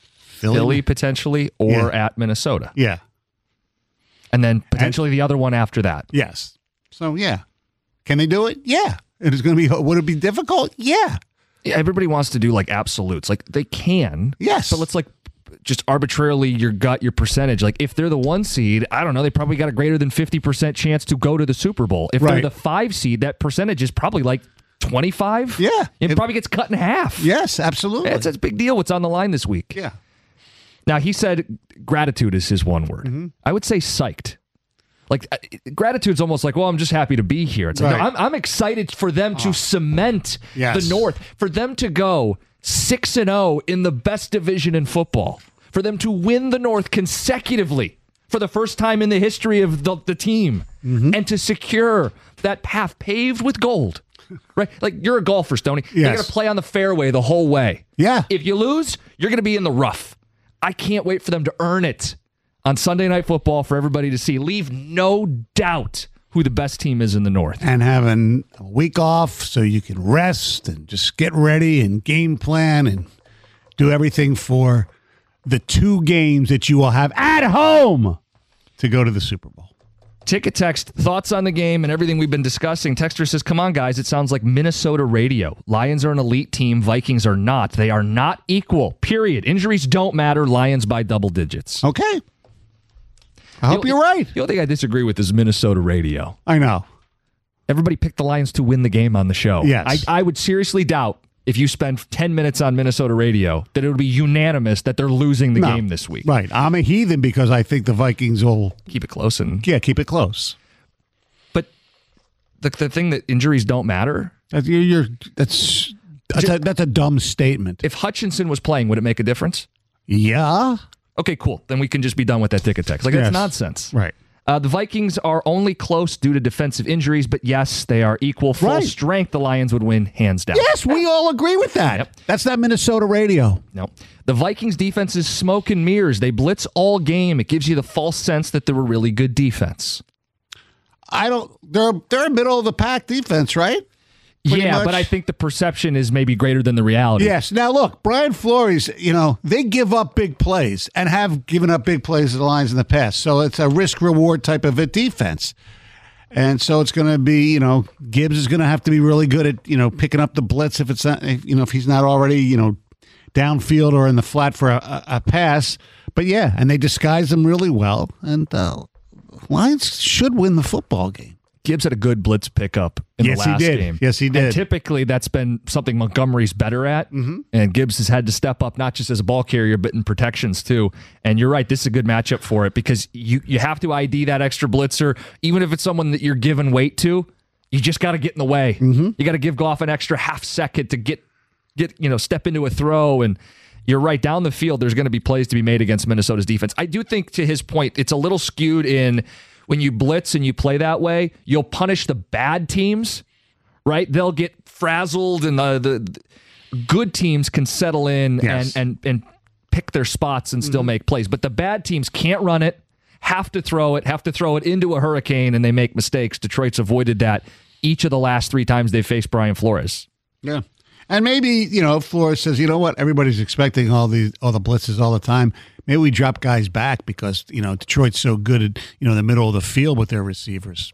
Philly, Philly potentially, or Yeah. at Minnesota. Yeah. And then potentially the other one after that. Yes. So, yeah. Can they do it? Yeah. It is going to be, would it be difficult? Yeah. Yeah, everybody wants to do like absolutes. Like they can. Yes. But let's like just arbitrarily your gut, your percentage. Like if they're the one seed, I don't know, they probably got a greater than fifty percent chance to go to the Super Bowl. If Right. they're the five seed, that percentage is probably like twenty-five. Yeah. It, probably gets cut in half. Yes, absolutely. It's, it's a big deal what's on the line this week. Yeah. Now, he said gratitude is his one word. Mm-hmm. I would say psyched. Like, uh, gratitude's almost like, well, I'm just happy to be here. It's like, Right. no, I'm, I'm excited for them to cement Yes. the North, for them to go six and oh in the best division in football, for them to win the North consecutively for the first time in the history of the, the team, Mm-hmm. and to secure that path paved with gold. Right? Like, you're a golfer, Stoney. You're Yes. going to play on the fairway the whole way. Yeah. If you lose, you're going to be in the rough. I can't wait for them to earn it on Sunday Night Football for everybody to see. Leave no doubt who the best team is in the North. And having a week off so you can rest and just get ready and game plan and do everything for the two games that you will have at home to go to the Super Bowl. Ticket text, thoughts on the game and everything we've been discussing. Texter says, come on, guys, it sounds like Minnesota radio. Lions are an elite team. Vikings are not. They are not equal, period. Injuries don't matter. Lions by double digits. Okay. I hope The- you're right. The only thing I disagree with is Minnesota radio. I know. Everybody picked the Lions to win the game on the show. Yes. I, I would seriously doubt if you spend ten minutes on Minnesota radio that it would be unanimous that they're losing the No. game this week. Right. I'm a heathen because I think the Vikings will Keep it close. And yeah, keep it close. But the, the thing that injuries don't matter, That's, you're, you're, that's, that's, a, that's a dumb statement. if Hutchinson was playing, would it make a difference? Yeah. Okay, cool. Then we can just be done with that ticket text. Like, Yes. that's nonsense. Right. Uh, the Vikings are only close due to defensive injuries, but yes, they are equal. Full Right. strength, the Lions would win hands down. Yes, we all agree with that. Yep. That's not Minnesota radio. No. The Vikings defense is smoke and mirrors. They blitz all game. It gives you the false sense that they're a really good defense. I don't. They're they're a middle of the pack defense, right? Pretty yeah, much. but I think the perception is maybe greater than the reality. Yes. Now look, Brian Flores. You know they give up big plays and have given up big plays to the Lions in the past. So it's a risk reward type of a defense. And so it's going to be, you know, Gibbs is going to have to be really good at, you know, picking up the blitz if it's not, if, you know, if he's not already, you know, downfield or in the flat for a, a, a pass. But yeah, and they disguise them really well. And uh, Lions should win the football game. Gibbs had a good blitz pickup in Yes, the he last did. game. Yes, he did. And typically, that's been something Montgomery's better at. Mm-hmm. And Gibbs has had to step up, not just as a ball carrier, but in protections, too. And you're right, this is a good matchup for it because you, you have to I D that extra blitzer. Even if it's someone that you're giving weight to, you just got to get in the way. Mm-hmm. You got to give Goff an extra half second to get, get you know, step into a throw. And you're right, down the field, there's going to be plays to be made against Minnesota's defense. I do think, to his point, it's a little skewed in when you blitz and you play that way, you'll punish the bad teams, right? They'll get frazzled, and the, the, the good teams can settle in Yes. and, and, and pick their spots and still make plays. But the bad teams can't run it, have to throw it, have to throw it into a hurricane, and they make mistakes. Detroit's avoided that each of the last three times they faced Brian Flores. Yeah. And maybe, you know, Flores says, you know what, everybody's expecting all these all the blitzes all the time. Maybe we drop guys back because, you know, Detroit's so good at, you know, the middle of the field with their receivers.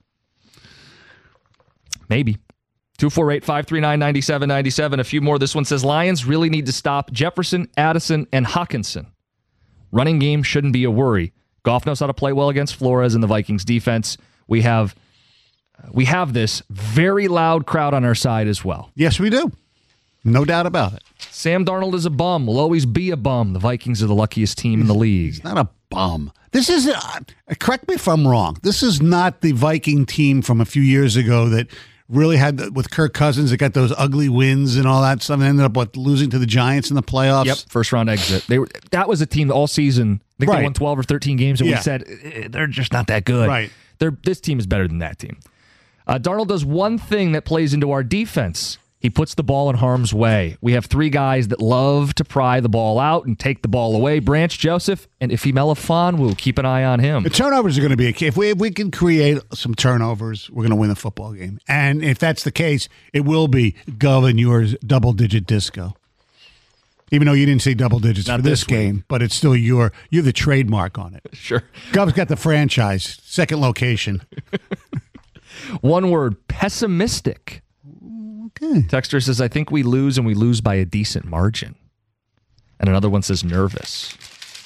Maybe. two four eight, five three nine, nine seven nine seven. A few more. This one says, Lions really need to stop Jefferson, Addison, and Hawkinson. Running game shouldn't be a worry. Goff knows how to play well against Flores and the Vikings defense. We have, we have this very loud crowd on our side as well. Yes, we do. No doubt about it. Sam Darnold is a bum, will always be a bum. The Vikings are the luckiest team in the league. He's not a bum. This is, uh, correct me if I'm wrong, this is not the Viking team from a few years ago that really had, the, with Kirk Cousins, that got those ugly wins and all that stuff, and ended up what, losing to the Giants in the playoffs. Yep, first round exit. They were That was a team all season. I think Right. they won twelve or thirteen games, and Yeah. we said, eh, they're just not that good. Right. They're, this team is better than that team. Uh, Darnold does one thing that plays into our defense. He puts the ball in harm's way. We have three guys that love to pry the ball out and take the ball away. Branch Joseph and Ife Melifonwu. Keep an eye on him. The turnovers are going to be a key. If we, if we can create some turnovers, we're going to win the football game. And if that's the case, it will be Gov and yours double-digit disco. Even though you didn't say double digits Not for this, this week. game, but it's still your you're the trademark on it. Sure. Gov's got the franchise, second location. One word, pessimistic. Okay. Texter says, I think we lose and we lose by a decent margin. And another one says nervous.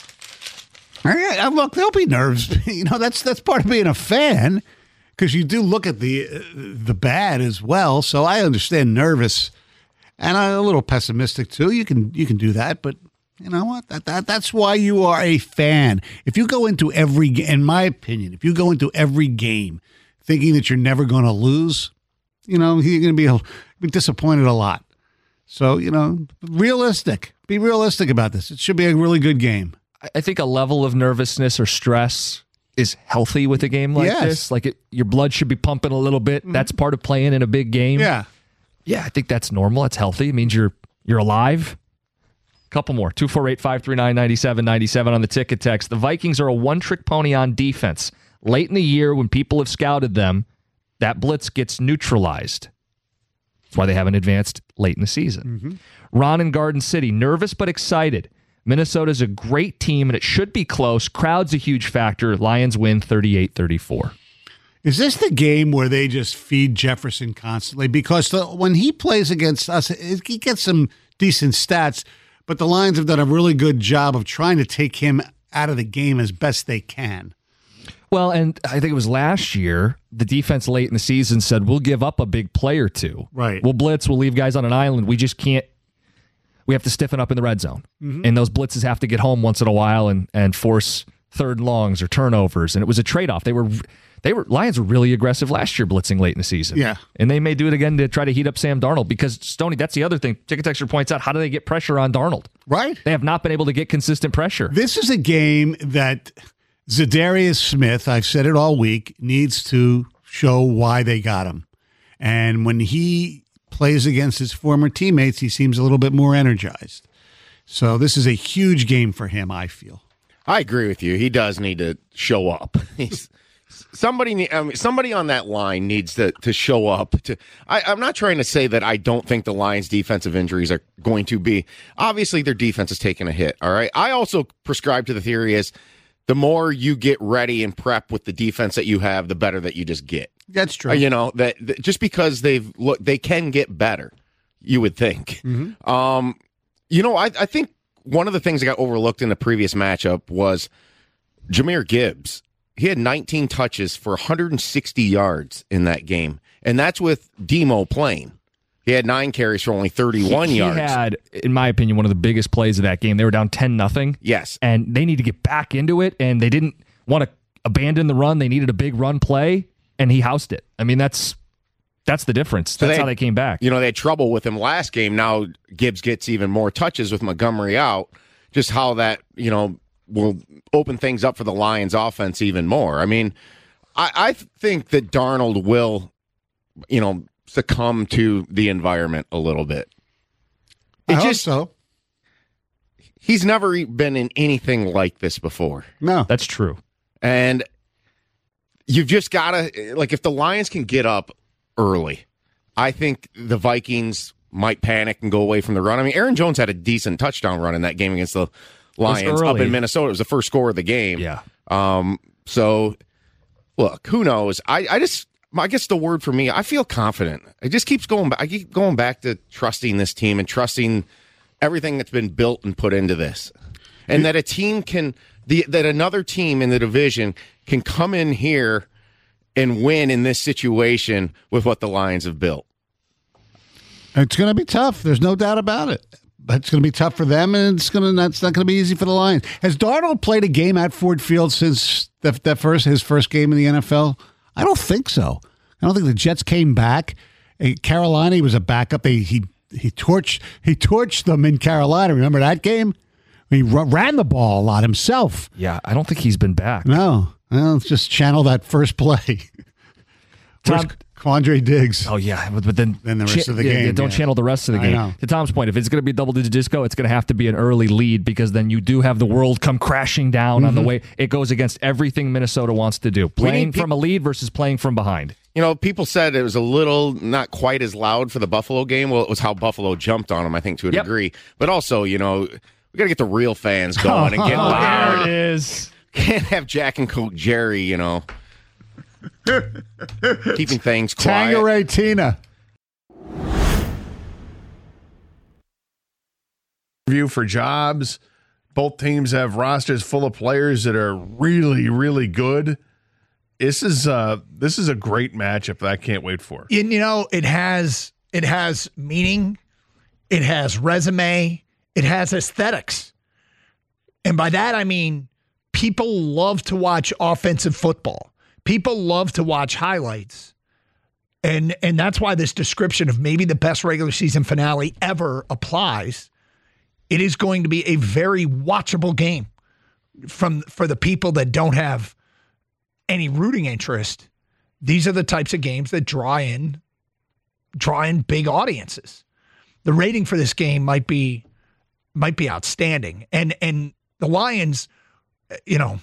All right, uh, look, there'll be nerves. You know, that's that's part of being a fan because you do look at the uh, the bad as well. So I understand nervous and I'm a little pessimistic too. You can you can do that, but you know what? That, that that's why you are a fan. If you go into every ga- in my opinion, if you go into every game thinking that you're never going to lose, you know, you're going to be, be disappointed a lot. So, you know, realistic. Be realistic about this. It should be a really good game. I think a level of nervousness or stress is healthy with a game like Yes. this. Like it, your blood should be pumping a little bit. That's part of playing in a big game. Yeah. Yeah, I think that's normal. That's healthy. It means you're you're alive. Couple more. two four eight, five three nine, nine seven nine seven on the ticket text. The Vikings are a one-trick pony on defense. Late in the year when people have scouted them, that blitz gets neutralized. That's why they haven't advanced late in the season. Mm-hmm. Ron in Garden City, nervous but excited. Minnesota's a great team, and it should be close. Crowd's a huge factor. Lions win thirty-eight thirty-four. Is this the game where they just feed Jefferson constantly? Because the, when he plays against us, he gets some decent stats, but the Lions have done a really good job of trying to take him out of the game as best they can. Well, and I think it was last year, the defense late in the season said, we'll give up a big play or two. Right. We'll blitz, we'll leave guys on an island. We just can't, we have to stiffen up in the red zone. Mhm. And those blitzes have to get home once in a while and, and force third and longs or turnovers. And it was a trade-off. They were, they were, Lions were really aggressive last year blitzing late in the season. Yeah. And they may do it again to try to heat up Sam Darnold because, Stoney, that's the other thing. Ticket Texter points out, how do they get pressure on Darnold? Right. They have not been able to get consistent pressure. This is a game that Zadarius Smith, I've said it all week, needs to show why they got him. And when he plays against his former teammates, he seems a little bit more energized. So this is a huge game for him, I feel. I agree with you. He does need to show up. He's somebody. I mean, somebody on that line needs to to show up. To I, I'm not trying to say that I don't think the Lions' defensive injuries are going to be. Obviously, their defense is taking a hit. All right. I also prescribe to the theory is the more you get ready and prep with the defense that you have, the better that you just get. That's true. Uh, you know that, that just because they've look, they can get better. You would think. Mm-hmm. Um, you know, I, I think one of the things that got overlooked in the previous matchup was Jahmyr Gibbs. He had nineteen touches for one hundred sixty yards in that game, and that's with Demo playing. He had nine carries for only thirty-one he, he yards. He had, in my opinion, one of the biggest plays of that game. They were down ten nothing. Yes. And they need to get back into it, and they didn't want to abandon the run. They needed a big run play, and he housed it. I mean, that's that's the difference. So That's they how had- they came back. You know, they had trouble with him last game. Now Gibbs gets even more touches with Montgomery out. Just how that, you know, will open things up for the Lions offense even more. I mean, I, I think that Darnold will, you know, succumb to the environment a little bit. I It hope just, so. He's never been in anything like this before. No. That's true. And you've just got to, like, if the Lions can get up early, I think the Vikings might panic and go away from the run. I mean, Aaron Jones had a decent touchdown run in that game against the Lions up early. in Minnesota. It was the first score of the game. Yeah. Um. So, look, who knows? I, I just, I guess the word for me, I feel confident. It just keeps going back. I keep going back to trusting this team and trusting everything that's been built and put into this. And that a team can, the that another team in the division can come in here and win in this situation with what the Lions have built. It's going to be tough. There's no doubt about it. But it's going to be tough for them, and it's going to that's not going to be easy for the Lions. Has Darnold played a game at Ford Field since that, that first his first game in the N F L? I don't think so. I don't think the Jets came back. Uh, Carolina, he was a backup. They, he he torched he torched them in Carolina. Remember that game? He r- ran the ball a lot himself. Yeah, I don't think he's been back. No, well, let's just channel that first play. Where's Tom- Quandre Diggs? Oh, yeah, but, but then, Then the rest cha- of the yeah, game, yeah, don't yeah. channel the rest of the I game. know. To Tom's point, if it's going to be double-digit disco, it's going to have to be an early lead because then you do have the world come crashing down on the Mhm. way. It goes against everything Minnesota wants to do. Playing need pe- from a lead versus playing from behind. You know, people said it was a little not quite as loud for the Buffalo game. Well, it was how Buffalo jumped on them, I think, to a Yep. degree. But also, you know, we got to get the real fans going and get Oh, loud. there it is. Can't have Jack and Coke Jerry, you know, keeping things quiet. Tangeray Tina. View for jobs. Both teams have rosters full of players that are really, really good. This is uh this is a great matchup that I can't wait for. You, you know, it has it has meaning, it has resume, it has aesthetics. And by that I mean people love to watch offensive football. People love to watch highlights. And and that's why this description of maybe the best regular season finale ever applies. It is going to be a very watchable game from for the people that don't have any rooting interest. These are the types of games that draw in draw in big audiences. The rating for this game might be might be outstanding. And and the Lions, you know,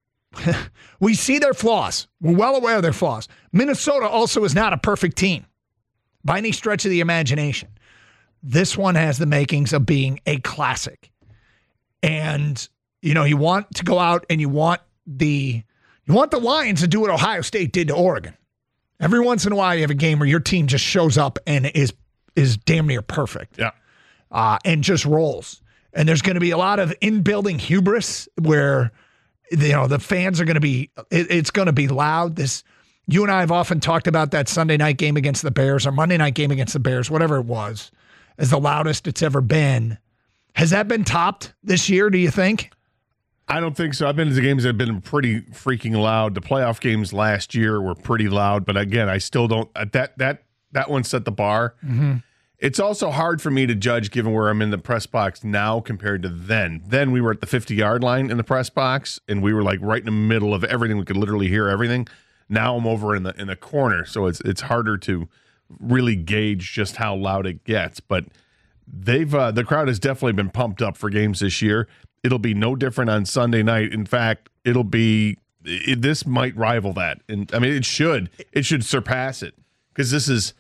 we see their flaws. We're well aware of their flaws. Minnesota also is not a perfect team by any stretch of the imagination. This one has the makings of being a classic. And, you know, you want to go out and you want the you want the Lions to do what Ohio State did to Oregon. Every once in a while you have a game where your team just shows up and is is damn near perfect. Yeah. Uh, and just rolls. And there's going to be a lot of in-building hubris where, you know, the fans are going to be, it, it's going to be loud. This, you and I have often talked about that Sunday night game against the Bears or Monday night game against the Bears, whatever it was, as the loudest it's ever been. Has that been topped this year, do you think? I don't think so. I've been to the games that have been pretty freaking loud. The playoff games last year were pretty loud, but again, I still don't. That that that one set the bar. Mm-hmm. It's also hard for me to judge given where I'm in the press box now compared to then. Then we were at the fifty-yard line in the press box, and we were like right in the middle of everything. We could literally hear everything. Now I'm over in the in the corner, so it's it's harder to really gauge just how loud it gets. But they've uh, the crowd has definitely been pumped up for games this year. It'll be no different on Sunday night. In fact, it'll be it, this might rival that, and I mean it should it should surpass it because this is.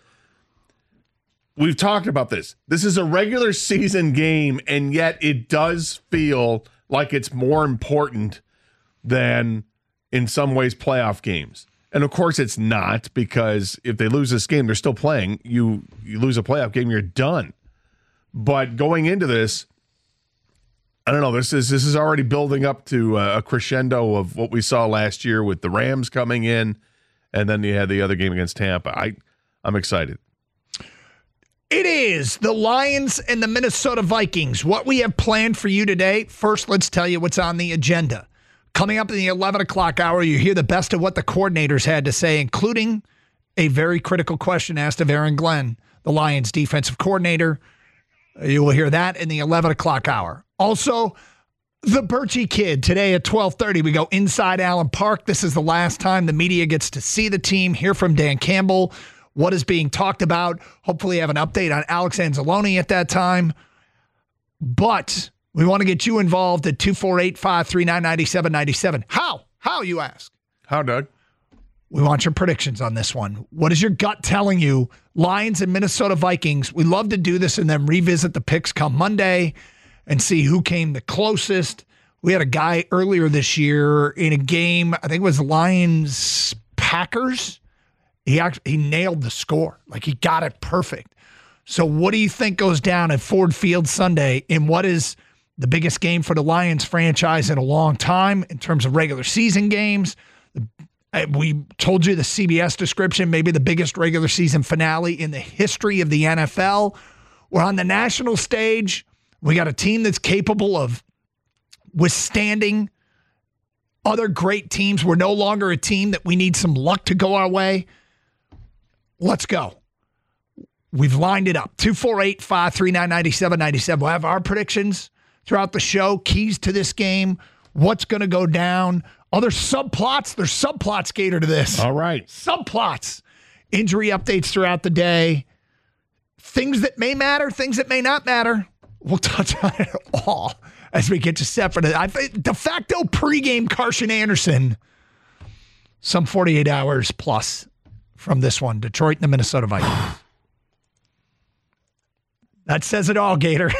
We've talked about this. This is a regular season game, and yet it does feel like it's more important than, in some ways, playoff games. And, of course, it's not, because if they lose this game, they're still playing. You you lose a playoff game, you're done. But going into this, I don't know, this is this is already building up to a crescendo of what we saw last year with the Rams coming in, and then you had the other game against Tampa. I, I'm excited. It is the Lions and the Minnesota Vikings. What we have planned for you today, first let's tell you what's on the agenda. Coming up in the eleven o'clock hour, you hear the best of what the coordinators had to say, including a very critical question asked of Aaron Glenn, the Lions defensive coordinator. You will hear that in the eleven o'clock hour. Also, the Birchie Kid. Today at twelve thirty, we go inside Allen Park. This is the last time the media gets to see the team, hear from Dan Campbell, what is being talked about. Hopefully have an update on Alex Anzalone at that time. But we want to get you involved at two four eight, five three nine, nine seven nine seven. How? How, you ask? How, Doug? We want your predictions on this one. What is your gut telling you? Lions and Minnesota Vikings. We love to do this and then revisit the picks come Monday and see who came the closest. We had a guy earlier this year in a game, I think it was Lions-Packers. He actually he nailed the score. Like, he got it perfect. So what do you think goes down at Ford Field Sunday in what is the biggest game for the Lions franchise in a long time in terms of regular season games? We told you the C B S description, maybe the biggest regular season finale in the history of the N F L. We're on the national stage. We got a team that's capable of withstanding other great teams. We're no longer a team that we need some luck to go our way. Let's go. We've lined it up. two four eight, five three nine, nine seven nine seven. We'll have our predictions throughout the show. Keys to this game. What's going to go down. Other subplots. There's subplots, Gator, to this. All right. Subplots. Injury updates throughout the day. Things that may matter. Things that may not matter. We'll touch on it all as we get you set for the I, de facto pregame Carson Anderson. Some forty-eight hours plus from this one, Detroit and the Minnesota Vikings. That says it all, Gator.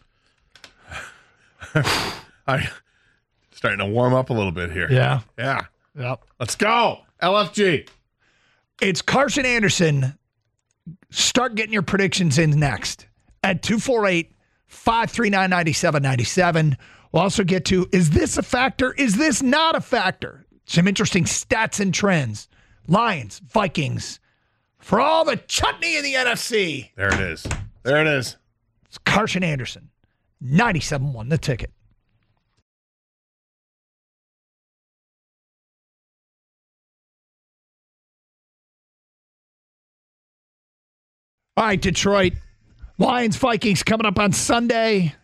I'm starting to warm up a little bit here. Yeah. Yeah. Yep. Let's go. L F G. It's Carson Anderson. Start getting your predictions in next at two four eight, five three nine, nine seven nine seven. We'll also get to, is this a factor? Is this not a factor? Some interesting stats and trends. Lions, Vikings, for all the chutney in the N F C. There it is. There it is. It's Carson Anderson, ninety-seven point one, The Ticket. All right, Detroit. Lions, Vikings coming up on Sunday.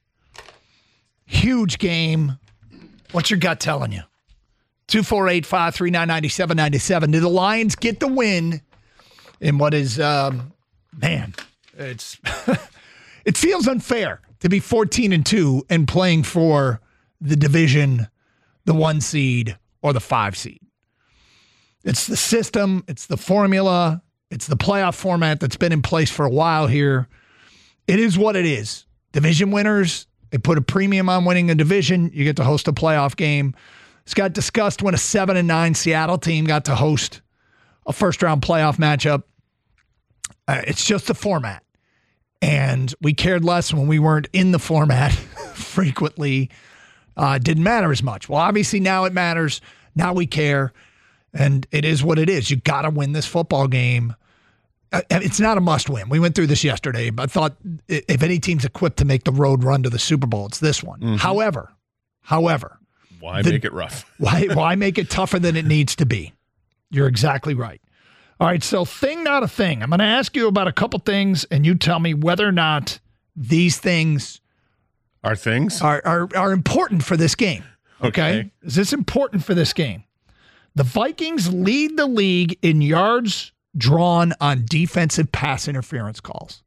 Huge game. What's your gut telling you? two four eight, five three nine, nine seven nine seven. Do the Lions get the win in what is, um, man, it's it feels unfair to be fourteen and two and playing for the division, the one seed, or the five seed. It's the system. It's the formula. It's the playoff format that's been in place for a while here. It is what it is. Division winners, they put a premium on winning a division. You get to host a playoff game. It's got discussed when a seven and nine Seattle team got to host a first-round playoff matchup. Uh, it's just the format. And we cared less when we weren't in the format frequently. Uh, didn't matter as much. Well, obviously now it matters. Now we care. And it is what it is. You got to win this football game. It's not a must win. We went through this yesterday, but I thought if any team's equipped to make the road run to the Super Bowl, it's this one. Mm-hmm. However, however. Why the, make it rough? why, why make it tougher than it needs to be? You're exactly right. All right, so thing, not a thing. I'm going to ask you about a couple things, and you tell me whether or not these things are things are are, are important for this game. Okay? Okay. Is this important for this game? The Vikings lead the league in yards drawn on defensive pass interference calls.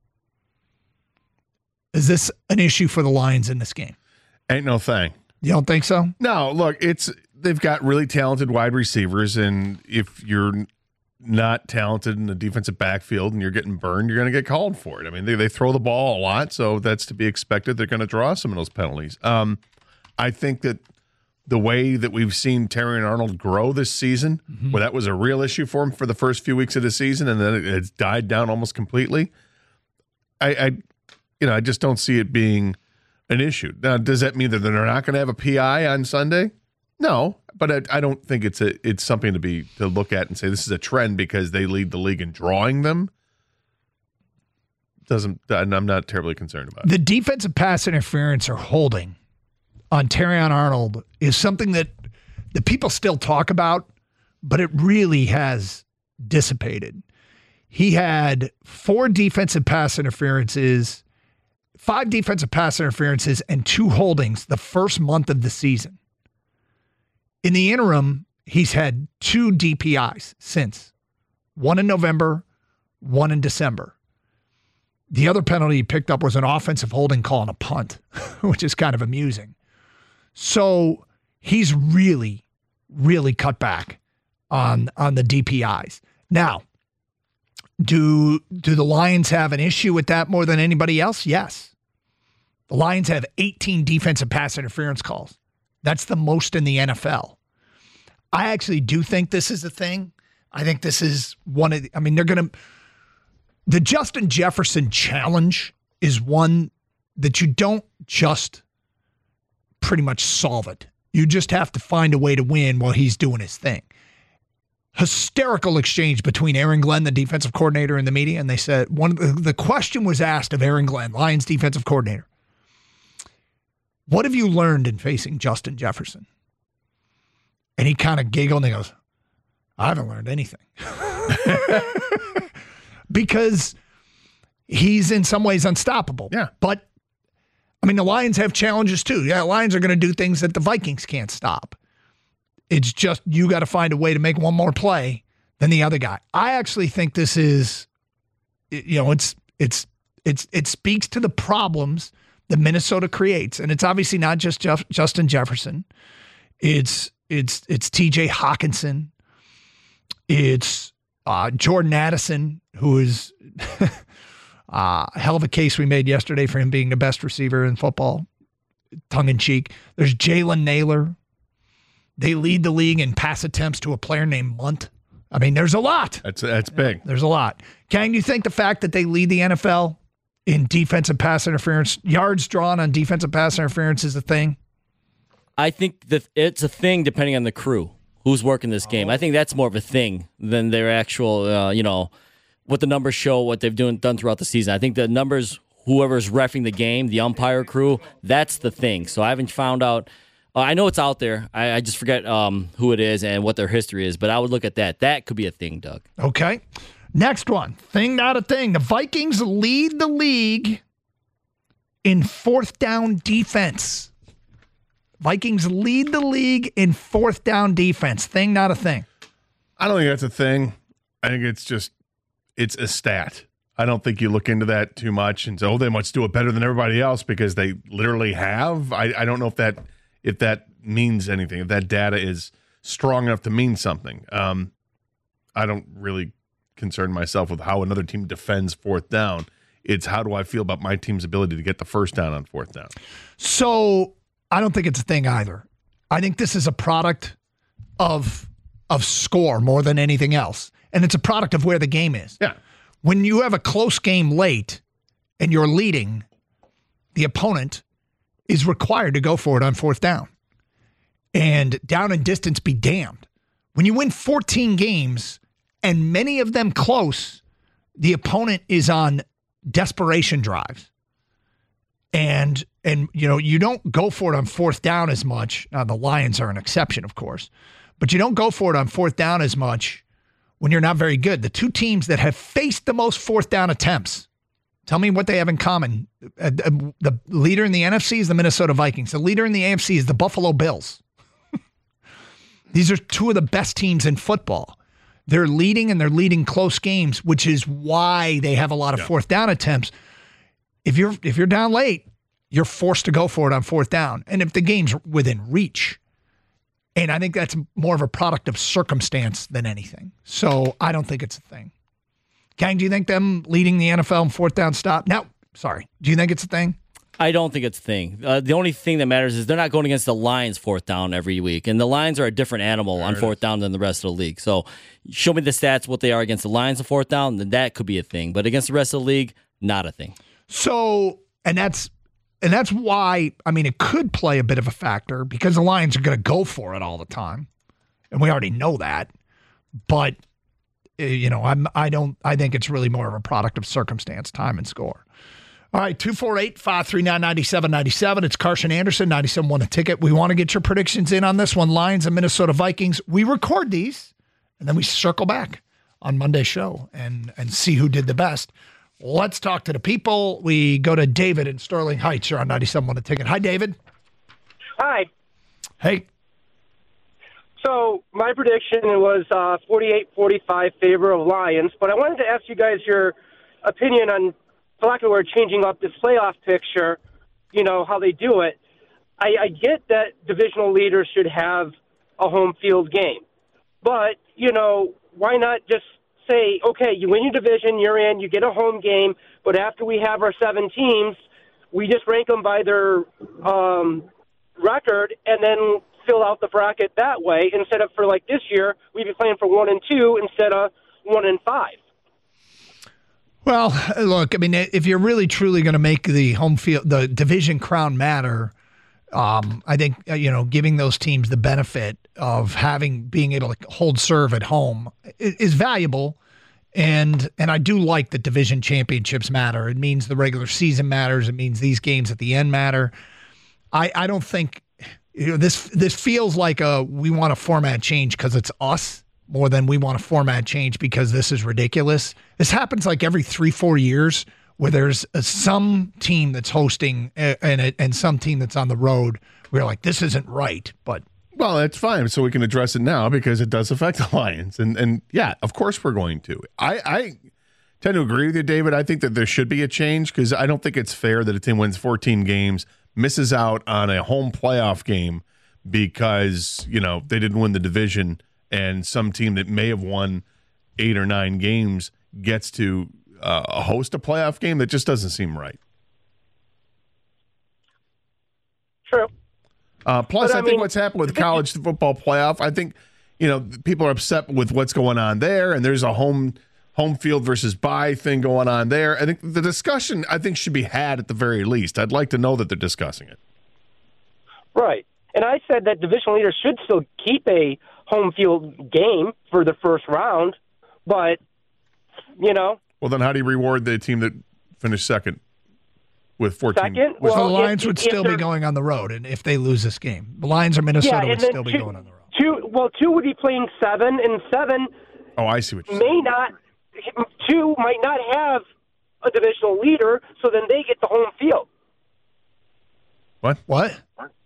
Is this an issue for the Lions in this game? Ain't no thing. You don't think so? No, look, it's they've got really talented wide receivers, and if you're not talented in the defensive backfield and you're getting burned, you're going to get called for it. I mean, they, they throw the ball a lot, so that's to be expected. They're going to draw some of those penalties. Um, I think that the way that we've seen Terrion Arnold grow this season, mm-hmm. where that was a real issue for him for the first few weeks of the season, and then it, it's died down almost completely. I, I, you know, I just don't see it being an issue. Now, does that mean that they're not going to have a P I on Sunday? No, but I, I don't think it's a it's something to be to look at and say this is a trend because they lead the league in drawing them. Doesn't I'm not terribly concerned about it. The defensive pass interference or holding on Terrion Arnold is something that the people still talk about, but it really has dissipated. He had four defensive pass interferences, five defensive pass interferences, and two holdings the first month of the season. In the interim, he's had two D P Is since. One in November, one in December. The other penalty he picked up was an offensive holding call on a punt, which is kind of amusing. So he's really, really cut back on, on the D P Is. Now, do, do the Lions have an issue with that more than anybody else? Yes. The Lions have eighteen defensive pass interference calls. That's the most in the N F L. I actually do think this is a thing. I think this is one of the, I mean, they're going to, the Justin Jefferson challenge is one that you don't just pretty much solve it. You just have to find a way to win while he's doing his thing. Hysterical exchange between Aaron Glenn, the defensive coordinator, and the media. And they said, one of the, the question was asked of Aaron Glenn, Lions defensive coordinator. What have you learned in facing Justin Jefferson? And he kind of giggled and he goes, I haven't learned anything. Because he's in some ways unstoppable. Yeah. But, I mean, the Lions have challenges too. Yeah, the Lions are going to do things that the Vikings can't stop. It's just you got to find a way to make one more play than the other guy. I actually think this is, you know, it's it's it's it speaks to the problems that Minnesota creates, and it's obviously not just Jeff, Justin Jefferson. It's it's it's T J Hawkinson. It's Uh, Jordan Addison, who is uh, a hell of a case we made yesterday for him being the best receiver in football, tongue in cheek. There's Jalen Naylor. They lead the league in pass attempts to a player named Munt. I mean, there's a lot. That's that's big. There's a lot. Kang, you think the fact that they lead the N F L in defensive pass interference, yards drawn on defensive pass interference is a thing? I think that it's a thing depending on the crew who's working this game. I think that's more of a thing than their actual, uh, you know, what the numbers show, what they've doing, done throughout the season. I think the numbers, whoever's reffing the game, the umpire crew, that's the thing. So I haven't found out. Uh, I know it's out there. I, I just forget um, who it is and what their history is, but I would look at that. That could be a thing, Doug. Okay. Next one. Thing, not a thing. The Vikings lead the league in fourth down defense. Vikings lead the league in fourth down defense. Thing, not a thing. I don't think that's a thing. I think it's just, it's a stat. I don't think you look into that too much and say, oh, they must do it better than everybody else because they literally have. I, I don't know if that if that means anything, if that data is strong enough to mean something. Um, I don't really concern myself with how another team defends fourth down. It's how do I feel about my team's ability to get the first down on fourth down. So I don't think it's a thing either. I think this is a product of of score more than anything else. And it's a product of where the game is. Yeah. When you have a close game late and you're leading, the opponent is required to go for it on fourth down. And down and distance be damned. When you win fourteen games and many of them close, the opponent is on desperation drives. And, and you know, you don't go for it on fourth down as much. Now, the Lions are an exception, of course. But you don't go for it on fourth down as much when you're not very good. The two teams that have faced the most fourth down attempts, tell me what they have in common. Uh, the leader in the N F C is the Minnesota Vikings. The leader in the A F C is the Buffalo Bills. These are two of the best teams in football. They're leading and they're leading close games, which is why they have a lot of yeah. fourth down attempts. If you're if you're down late, you're forced to go for it on fourth down. And if the game's within reach. And I think that's more of a product of circumstance than anything. So I don't think it's a thing. Kang, do you think them leading the N F L in fourth down stop? No, sorry. Do you think it's a thing? I don't think it's a thing. Uh, the only thing that matters is they're not going against the Lions fourth down every week. And the Lions are a different animal on fourth down than the rest of the league. So show me the stats, what they are against the Lions on fourth down, then that could be a thing. But against the rest of the league, not a thing. So, and that's and that's why, I mean, it could play a bit of a factor because the Lions are going to go for it all the time. And we already know that. But, you know, I'm, I don't, I think it's really more of a product of circumstance, time, and score. All right, two four eight, five three nine, nine seven nine seven. It's Carson Anderson, ninety-seven one a ticket. We want to get your predictions in on this one. Lions and Minnesota Vikings. We record these, and then we circle back on Monday's show and, and see who did the best. Let's talk to the people. We go to David in Sterling Heights. You're on ninety-seven one a ticket. Hi, David. Hi. Hey. So my prediction was uh, forty-eight forty-five favor of Lions, but I wanted to ask you guys your opinion on, for lack of a word, changing up this playoff picture, you know, how they do it. I, I get that divisional leaders should have a home field game, but, you know, why not just say, okay, you win your division, you're in, you get a home game, but after we have our seven teams, we just rank them by their um, record and then fill out the bracket that way instead of, for like this year, we'd be playing for one and two instead of one and five. Well, look, I mean, if you're really truly going to make the home field, the division crown matter, um, I think, you know, giving those teams the benefit of having, being able to hold serve at home is, is valuable. And, and I do like that division championships matter. It means the regular season matters. It means these games at the end matter. I, I don't think, you know, this, this feels like a, we want a format change because it's us, more than we want a format change because this is ridiculous. This happens like every three, four years where there's a, some team that's hosting and, and, and some team that's on the road. We're like, this isn't right, but. Well, that's fine. So we can address it now because it does affect the Lions. And, and yeah, of course we're going to. I, I tend to agree with you, David. I think that there should be a change because I don't think it's fair that a team wins fourteen games, misses out on a home playoff game because, you know, they didn't win the division. And some team that may have won eight or nine games gets to uh, host a playoff game. That just doesn't seem right. True. Uh, plus, But, I, I think mean, what's happened with college football playoff, I think, you know, people are upset with what's going on there, and there's a home home field versus bye thing going on there. I think the discussion, I think, should be had at the very least. I'd like to know that they're discussing it. Right. And I said that division leaders should still keep a home field game for the first round, but, you know. Well, then how do you reward the team that finished second with fourteen? Second? Well, Well, the Lions if- would if still be they're- going on the road, and if they lose this game, the Lions or Minnesota yeah, would and then still be two, going on the road. Two, well, two would be playing seven, and seven Oh, I see what you're may not, two might not have a divisional leader, so then they get the home field. What? What?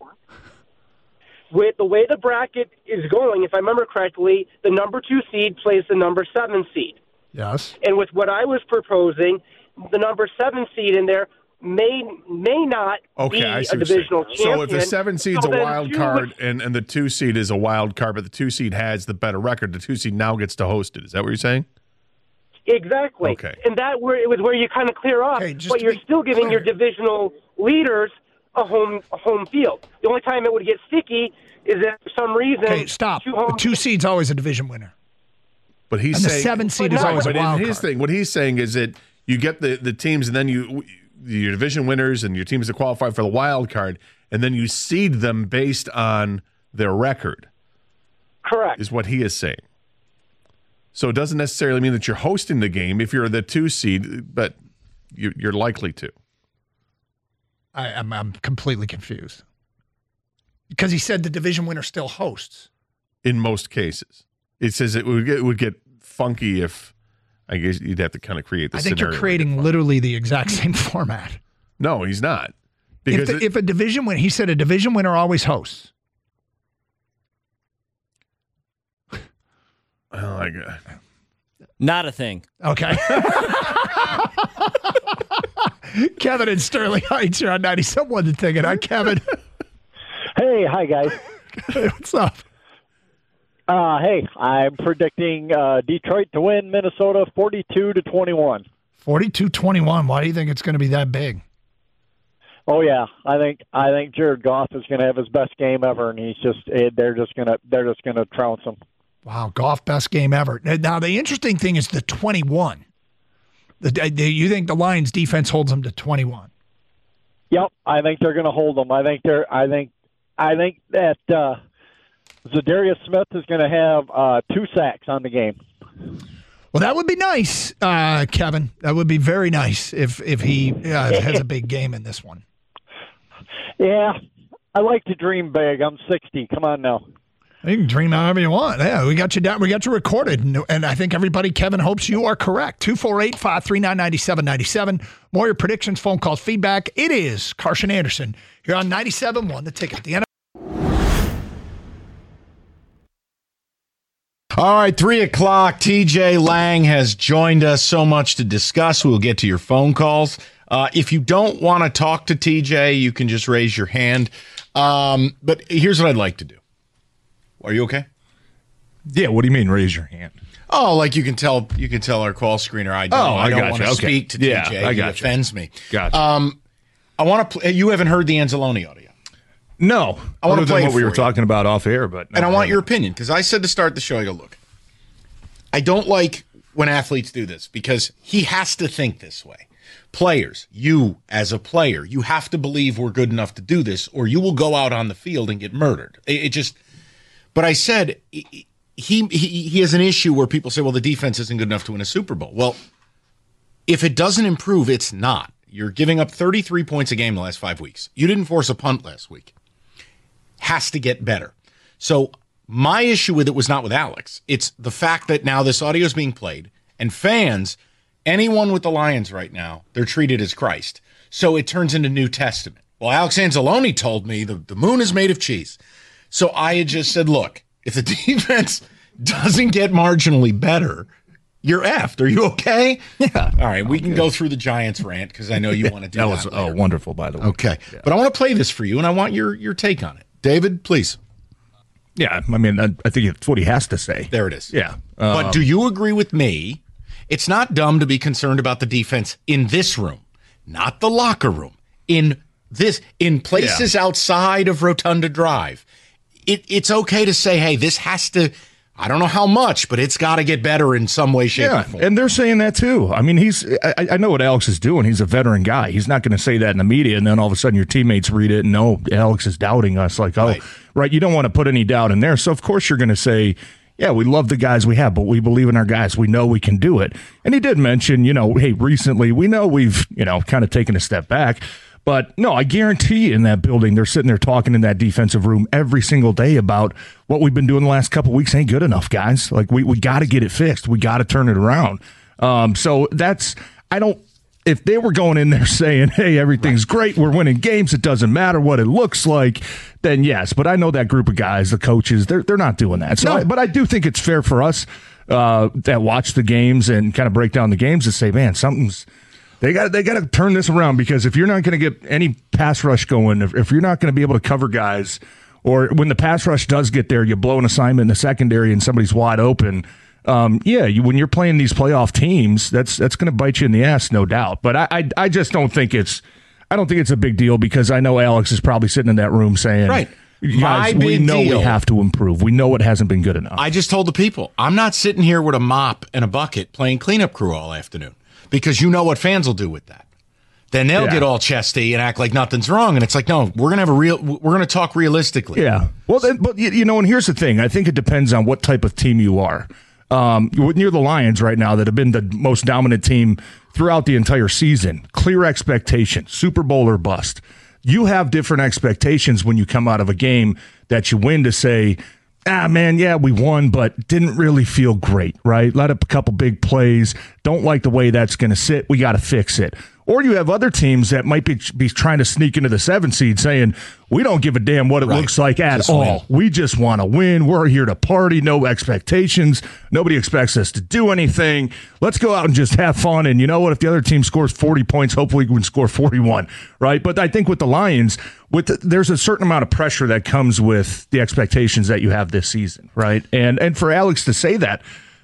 With the way the bracket is going, if I remember correctly, the number two seed plays the number seven seed. Yes. And with what I was proposing, the number seven seed in there may may not Okay, be I a see what you're divisional saying. champion. So if the seven seed's so a then wild two card would- and, and the two seed is a wild card, but the two seed has the better record, the two seed now gets to host it. Is that what you're saying? Exactly. Okay. And that where it was where you kind of clear off, but you're still giving your divisional leaders a home a home field. The only time it would get sticky is if for some reason Okay, stop. two The home two seed's always a division winner. But he's And the saying seven seed is Right, always a but in wild his card. thing, what he's saying is that you get the, the teams, and then you your division winners and your teams that qualify for the wild card, and then you seed them based on their record. Correct. Is what he is saying. So it doesn't necessarily mean that you're hosting the game if you're the two seed, but you, you're likely to. I, I'm, I'm completely confused. Because he said the division winner still hosts. In most cases, it says it would get, it would get funky if, I guess you'd have to kind of create the I think scenario. you're creating literally the exact same format. No, he's not. If, Because the, it- if a division winner, he said a division winner always hosts. Oh my God. Not a thing. Okay. Kevin in Sterling Heights, you're on ninety-seven one The Ticket. Hi, Kevin. Hey, hi guys. What's up? Uh, hey, I'm predicting uh, Detroit to win Minnesota forty-two to twenty-one. forty-two twenty-one. Why do you think it's going to be that big? Oh yeah, I think I think Jared Goff is going to have his best game ever, and he's just eh, they're just gonna they're just gonna trounce him. Wow, Goff best game ever. Now, the interesting thing is the twenty-one. The, the, you think the Lions defense holds them to twenty-one? Yep, I think they're going to hold them. I think they're. I think. I think that uh, Zadarius Smith is going to have uh, two sacks on the game. Well, that would be nice, uh, Kevin. That would be very nice if if he uh, has a big game in this one. Yeah, I like to dream big. I'm sixty. Come on now. You can dream however you want. Yeah, we got you down. We got you recorded, and, and I think everybody, Kevin, hopes you are correct. two four eight, five three nine, nine seven nine seven. More your predictions, phone calls, feedback. It is Carson Anderson here on ninety-seven one The Ticket. The N F L. All right, three o'clock. T J Lang has joined us. So much to discuss. We'll get to your phone calls. Uh, if you don't want to talk to T J, you can just raise your hand. Um, but here's what I'd like to do. Are you okay? Yeah. What do you mean? Raise your hand. Oh, like you can tell you can tell our call screener I don't. Oh, I I don't got want you. to Okay. speak to Yeah, T J. I He got you. offends me. Gotcha. Um, I want to. Play, you haven't heard the Anzalone audio. No, I want other to play than it what we for were you. talking about off air, but And I want your opinion because I said to start the show, I go, look, I don't like when athletes do this because he has to think this way. Players, you as a player, you have to believe we're good enough to do this or you will go out on the field and get murdered. It, it just, but I said he, he he has an issue where people say, well, the defense isn't good enough to win a Super Bowl. Well, if it doesn't improve, it's not. You're giving up thirty-three points a game the last five weeks. You didn't force a punt last week. Has to get better. So my issue with it was not with Alex. It's the fact that now this audio is being played and fans, anyone with the Lions right now, they're treated as Christ. So it turns into New Testament. Well, Alex Anzalone told me the, the moon is made of cheese. So I had just said, look, if the defense doesn't get marginally better, you're effed. Are you okay? Yeah. All right, we can go through the Giants rant because I know you want to do that. That was oh wonderful, by the way. Okay. Yeah. But I want to play this for you, and I want your your take on it. David, please. Yeah, I mean, I, I think it's what he has to say. There it is. Yeah. But Um, do you agree with me? It's not dumb to be concerned about the defense in this room, not the locker room, in this, in places Yeah. outside of Rotunda Drive. It, it's okay to say, hey, this has to, I don't know how much, but it's got to get better in some way, shape, Yeah, or form. and they're saying that too. I mean, he's. I, I know what Alex is doing. He's a veteran guy. He's not going to say that in the media, and then all of a sudden your teammates read it and no, Alex is doubting us. Like, oh, right. right you don't want to put any doubt in there. So of course you're going to say, yeah, we love the guys we have, but we believe in our guys. We know we can do it. And he did mention, you know, hey, recently we know we've, you know, kind of taken a step back. But no, I guarantee you in that building, they're sitting there talking in that defensive room every single day about what we've been doing the last couple of weeks ain't good enough, guys. Like, we, we got to get it fixed. We got to turn it around. Um, so that's, I don't, if they were going in there saying, hey, everything's great, we're winning games, it doesn't matter what it looks like, then yes. But I know that group of guys, the coaches, they're, they're not doing that. So, No. I, but I do think it's fair for us uh, that watch the games and kind of break down the games to say, man, something's, They got they got to turn this around, because if you're not going to get any pass rush going, if, if you're not going to be able to cover guys, or when the pass rush does get there, you blow an assignment in the secondary and somebody's wide open. Um, yeah, you, when you're playing these playoff teams, that's that's going to bite you in the ass, no doubt. But I, I I just don't think it's I don't think it's a big deal, because I know Alex is probably sitting in that room saying, Right. guys, My we big know deal. we have to improve. We know it hasn't been good enough. I just told the people, I'm not sitting here with a mop and a bucket playing cleanup crew all afternoon, because you know what fans will do with that. Then they'll Yeah. get all chesty and act like nothing's wrong. And it's like, no, we're going to have a real, we're going to talk realistically. Yeah. Well, then, but you you know, and here's the thing. I think it depends on what type of team you are. Um, when you're the Lions right now, that have been the most dominant team throughout the entire season. Clear expectation, Super Bowl or bust. You have different expectations when you come out of a game that you win to say, ah, man, yeah, we won, but didn't really feel great, right? Let up a couple big plays. Don't like the way that's going to sit. We got to fix it. Or you have other teams that might be, be trying to sneak into the seven seed saying, we don't give a damn what it Right. looks like at Just all. win. We just want to win. We're here to party. No expectations. Nobody expects us to do anything. Let's go out and just have fun. And you know what? If the other team scores forty points, hopefully we can score forty-one, right? But I think with the Lions, with the, there's a certain amount of pressure that comes with the expectations that you have this season, right? And and for Alex to say that,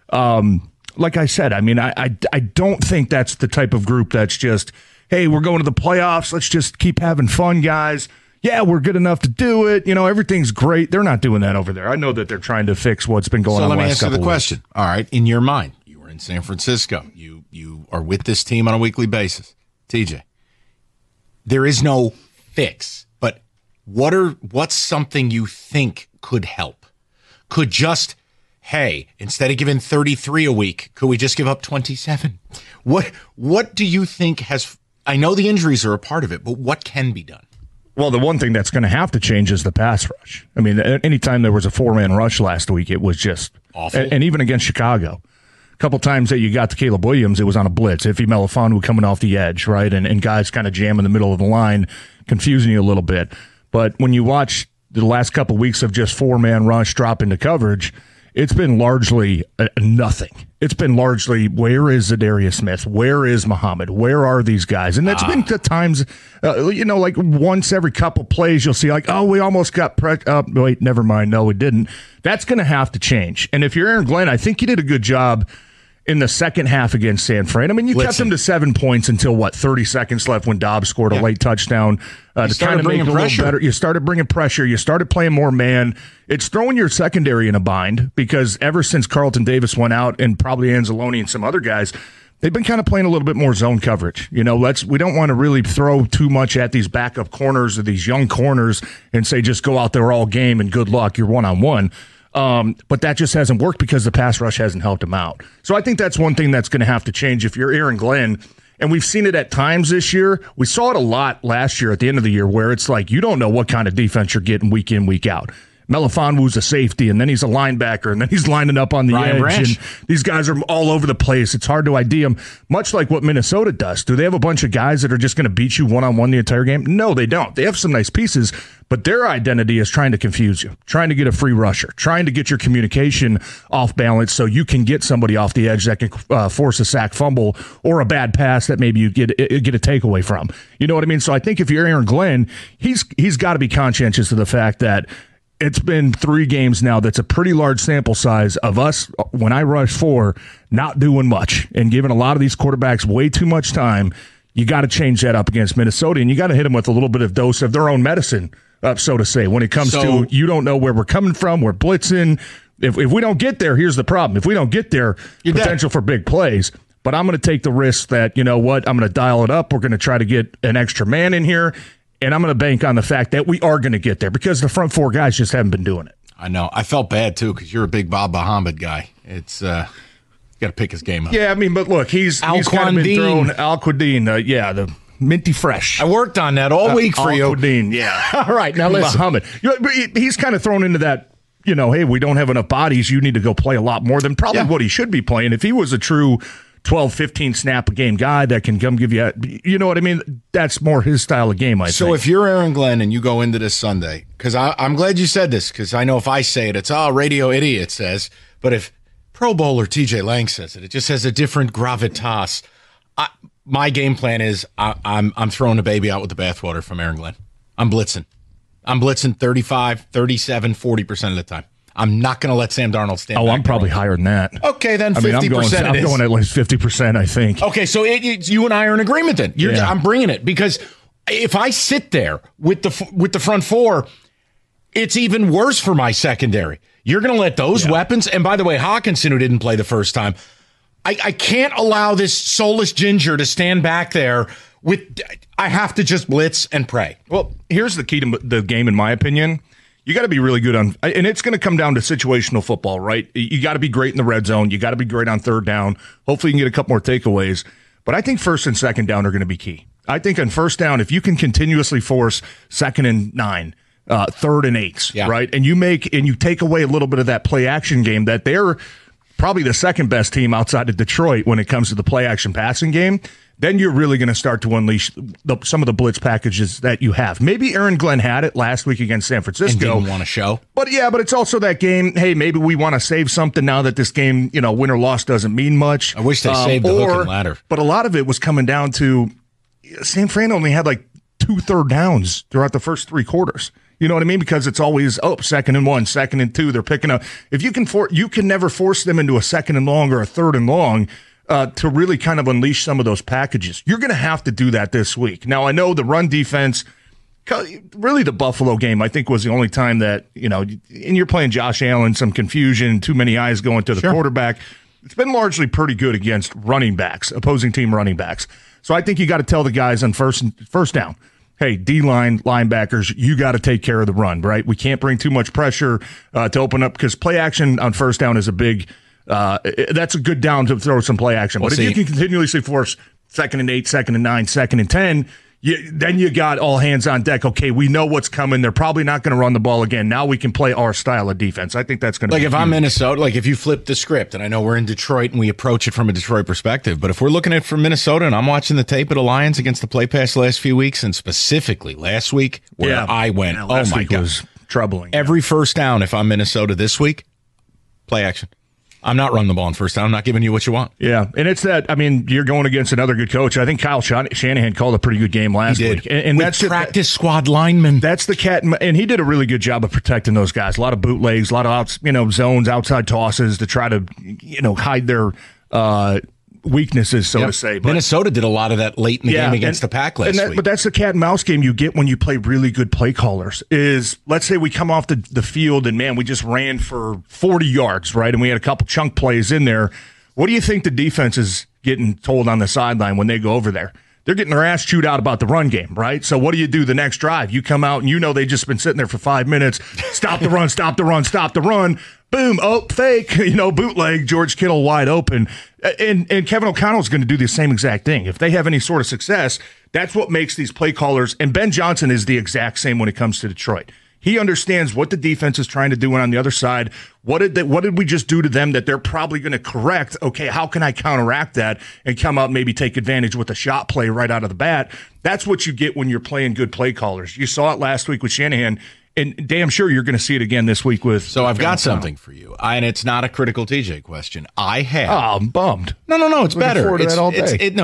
um, like I said, I mean, I, I I don't think that's the type of group that's just, hey, we're going to the playoffs. Let's just keep having fun, guys. Yeah, we're good enough to do it. You know, everything's great. They're not doing that over there. I know that they're trying to fix what's been going So on. let the me last answer the couple question. All right, in your mind, you were in San Francisco. You you are with this team on a weekly basis. T J, there is no fix, but what are what's something you think could help? Could just, hey, instead of giving thirty-three a week, could we just give up twenty-seven? What what do you think has, I know the injuries are a part of it, but what can be done? Well, the one thing that's going to have to change is the pass rush. I mean, a- anytime there was a four-man rush last week, it was just awful. And, and even against Chicago, a couple times that you got to Caleb Williams, it was on a blitz. Iffy Melifonwu coming off the edge, right? And, and guys kind of jam in the middle of the line, confusing you a little bit. But when you watch the last couple weeks of just four-man rush drop into coverage, it's been largely uh, nothing. It's been largely, where is Zadarius Smith? Where is Muhammad? Where are these guys? And that's Ah. been at times, uh, you know, like once every couple plays, you'll see like, oh, we almost got, pre- uh, wait, never mind. No, we didn't. That's going to have to change. And if you're Aaron Glenn, I think you did a good job in the second half against San Fran. I mean, you kept Blitzing. them to seven points until, what, thirty seconds left when Dobbs scored a Yeah. late touchdown uh, You to started kind of make it bringing a little pressure. better. You started bringing pressure. You started playing more man. It's throwing your secondary in a bind, because ever since Carlton Davis went out, and probably Anzalone and some other guys, they've been kind of playing a little bit more zone coverage. You know, let's we don't want to really throw too much at these backup corners or these young corners and say just go out there all game and good luck, you're one-on-one. Um, but that just hasn't worked because the pass rush hasn't helped him out. So I think that's one thing that's going to have to change if you're Aaron Glenn. And we've seen it at times this year. We saw it a lot last year at the end of the year, where it's like you don't know what kind of defense you're getting week in, week out. Melifonwu's a safety, and then he's a linebacker, and then he's lining up on the Ryan edge. Branch. And these guys are all over the place. It's hard to I D them, much like what Minnesota does. Do they have a bunch of guys that are just going to beat you one-on-one the entire game? No, they don't. They have some nice pieces, but their identity is trying to confuse you, trying to get a free rusher, trying to get your communication off balance so you can get somebody off the edge that can uh, force a sack fumble or a bad pass that maybe you get get a takeaway from. You know what I mean? So I think if you're Aaron Glenn, he's he's got to be conscientious of the fact that it's been three games now. That's a pretty large sample size of us, when I rush four, not doing much and giving a lot of these quarterbacks way too much time. You got to change that up against Minnesota, and you got to hit them with a little bit of dose of their own medicine, uh, so to say, when it comes So- to you don't know where we're coming from, we're blitzing. If, if we don't get there, here's the problem. If we don't get there, You're potential dead. for big plays. But I'm going to take the risk that, you know what, I'm going to dial it up. We're going to try to get an extra man in here. And I'm going to bank on the fact that we are going to get there because the front four guys just haven't been doing it. I know. I felt bad, too, because you're a big Bob Muhammad guy. It's, uh, you got to pick his game up. Yeah, I mean, but look, he's, he's kind of been thrown. Al-Quadin, uh, yeah, the minty fresh. I worked on that all week uh, for you. Al-Quadin, yeah. All right, now listen. Muhammad. You know, he's kind of thrown into that, you know, hey, we don't have enough bodies. You need to go play a lot more than probably yeah. what he should be playing. If he was a true twelve, fifteen snap a game guy that can come give you, a, you know what I mean? That's more his style of game, I so think. if you're Aaron Glenn and you go into this Sunday, because I'm glad you said this, because I know if I say it, it's, oh, radio idiot says, but if Pro Bowler T J Lang says it, it just has a different gravitas. I, my game plan is I, I'm, I'm throwing the baby out with the bathwater from Aaron Glenn. I'm blitzing. I'm blitzing thirty-five, thirty-seven, forty percent of the time. I'm not going to let Sam Darnold stand Oh, back I'm probably higher than that. Okay, then I mean, fifty percent I'm going, it I'm is. going at least fifty percent, I think. Okay, so it, it, you and I are in agreement then. You're, Yeah. I'm bringing it because if I sit there with the with the front four, it's even worse for my secondary. You're going to let those Yeah. weapons, and by the way, Hawkinson, who didn't play the first time, I, I can't allow this soulless ginger to stand back there with, I have to just blitz and pray. Well, here's the key to the game, in my opinion. You got to be really good on, and it's going to come down to situational football, right? You got to be great in the red zone. You got to be great on third down. Hopefully, you can get a couple more takeaways. But I think first and second down are going to be key. I think on first down, if you can continuously force second and nine, uh, third and eights, Yeah. right, and you make and you take away a little bit of that play action game that they're probably the second best team outside of Detroit when it comes to the play action passing game, then you're really going to start to unleash the, some of the blitz packages that you have. Maybe Aaron Glenn had it last week against San And Francisco. didn't want to show. But yeah, but it's also that game, hey, maybe we want to save something now that this game, you know, win or loss doesn't mean much. I wish they Um, saved the or, hook and ladder. But a lot of it was coming down to San Fran only had like two third downs throughout the first three quarters. You know what I mean? Because it's always, oh, second and one, second and two. They're picking up. If you can, for, you can never force them into a second and long or a third and long uh, to really kind of unleash some of those packages. You're going to have to do that this week. Now, I know the run defense, really the Buffalo game, I think, was the only time that, you know, and you're playing Josh Allen, some confusion, too many eyes going to the Sure. quarterback. It's been largely pretty good against running backs, opposing team running backs. So I think you got to tell the guys on first first down, hey, D-line, linebackers, you got to take care of the run, right? We can't bring too much pressure uh, to open up because play action on first down is a big uh, – that's a good down to throw some play action. Well, but see- if you can continuously force second and eight, second and nine, second and ten – You, then you got all hands on deck. Okay, we know what's coming. They're probably not going to run the ball again. Now we can play our style of defense. I think that's going to Like be if huge. I'm Minnesota, like if you flip the script, and I know we're in Detroit and we approach it from a Detroit perspective, but if we're looking at it from Minnesota and I'm watching the tape of the Lions against the play pass the last few weeks, and specifically last week where Yeah. I went, Yeah, oh last my week God. was troubling. Every first down, if I'm Minnesota this week, play action. I'm not running the ball on first down. I'm not giving you what you want. Yeah, and it's that. I mean, you're going against another good coach. I think Kyle Shan- Shanahan called a pretty good game last He did. week, and, and With that's it. practice squad linemen. That's the cat, and, and he did a really good job of protecting those guys. A lot of bootlegs, a lot of outs, you know, zones, outside tosses to try to, you know, hide their uh, weaknesses, so Yep. to say. But Minnesota did a lot of that late in the game against and- the Pack last and that- week. But that's the cat and mouse game you get when you play really good play callers. Is let's say we come off the, the field and man, we just ran for forty yards, right? And we had a couple chunk plays in there. What do you think the defense is getting told on the sideline when they go over there? They're getting their ass chewed out about the run game, right? So what do you do the next drive? You come out and you know they just been sitting there for five minutes. Stop the run, stop the run, stop the run. Boom, oh, fake, you know, bootleg, George Kittle wide open. And and Kevin O'Connell's going to do the same exact thing. If they have any sort of success, that's what makes these play callers. And Ben Johnson is the exact same when it comes to Detroit. He understands what the defense is trying to do, and on the other side, what did they, what did we just do to them that they're probably going to correct? Okay, how can I counteract that and come out and maybe take advantage with a shot play right out of the bat? That's what you get when you're playing good play callers. You saw it last week with Shanahan, and damn sure you're going to see it again this week with. So I've got O'Connell. something for you, I, and it's not a critical T J question. I have. Oh, I'm bummed. No, no, no. It's Looking better. forward to It's, that all it's- day. it, no, you're not.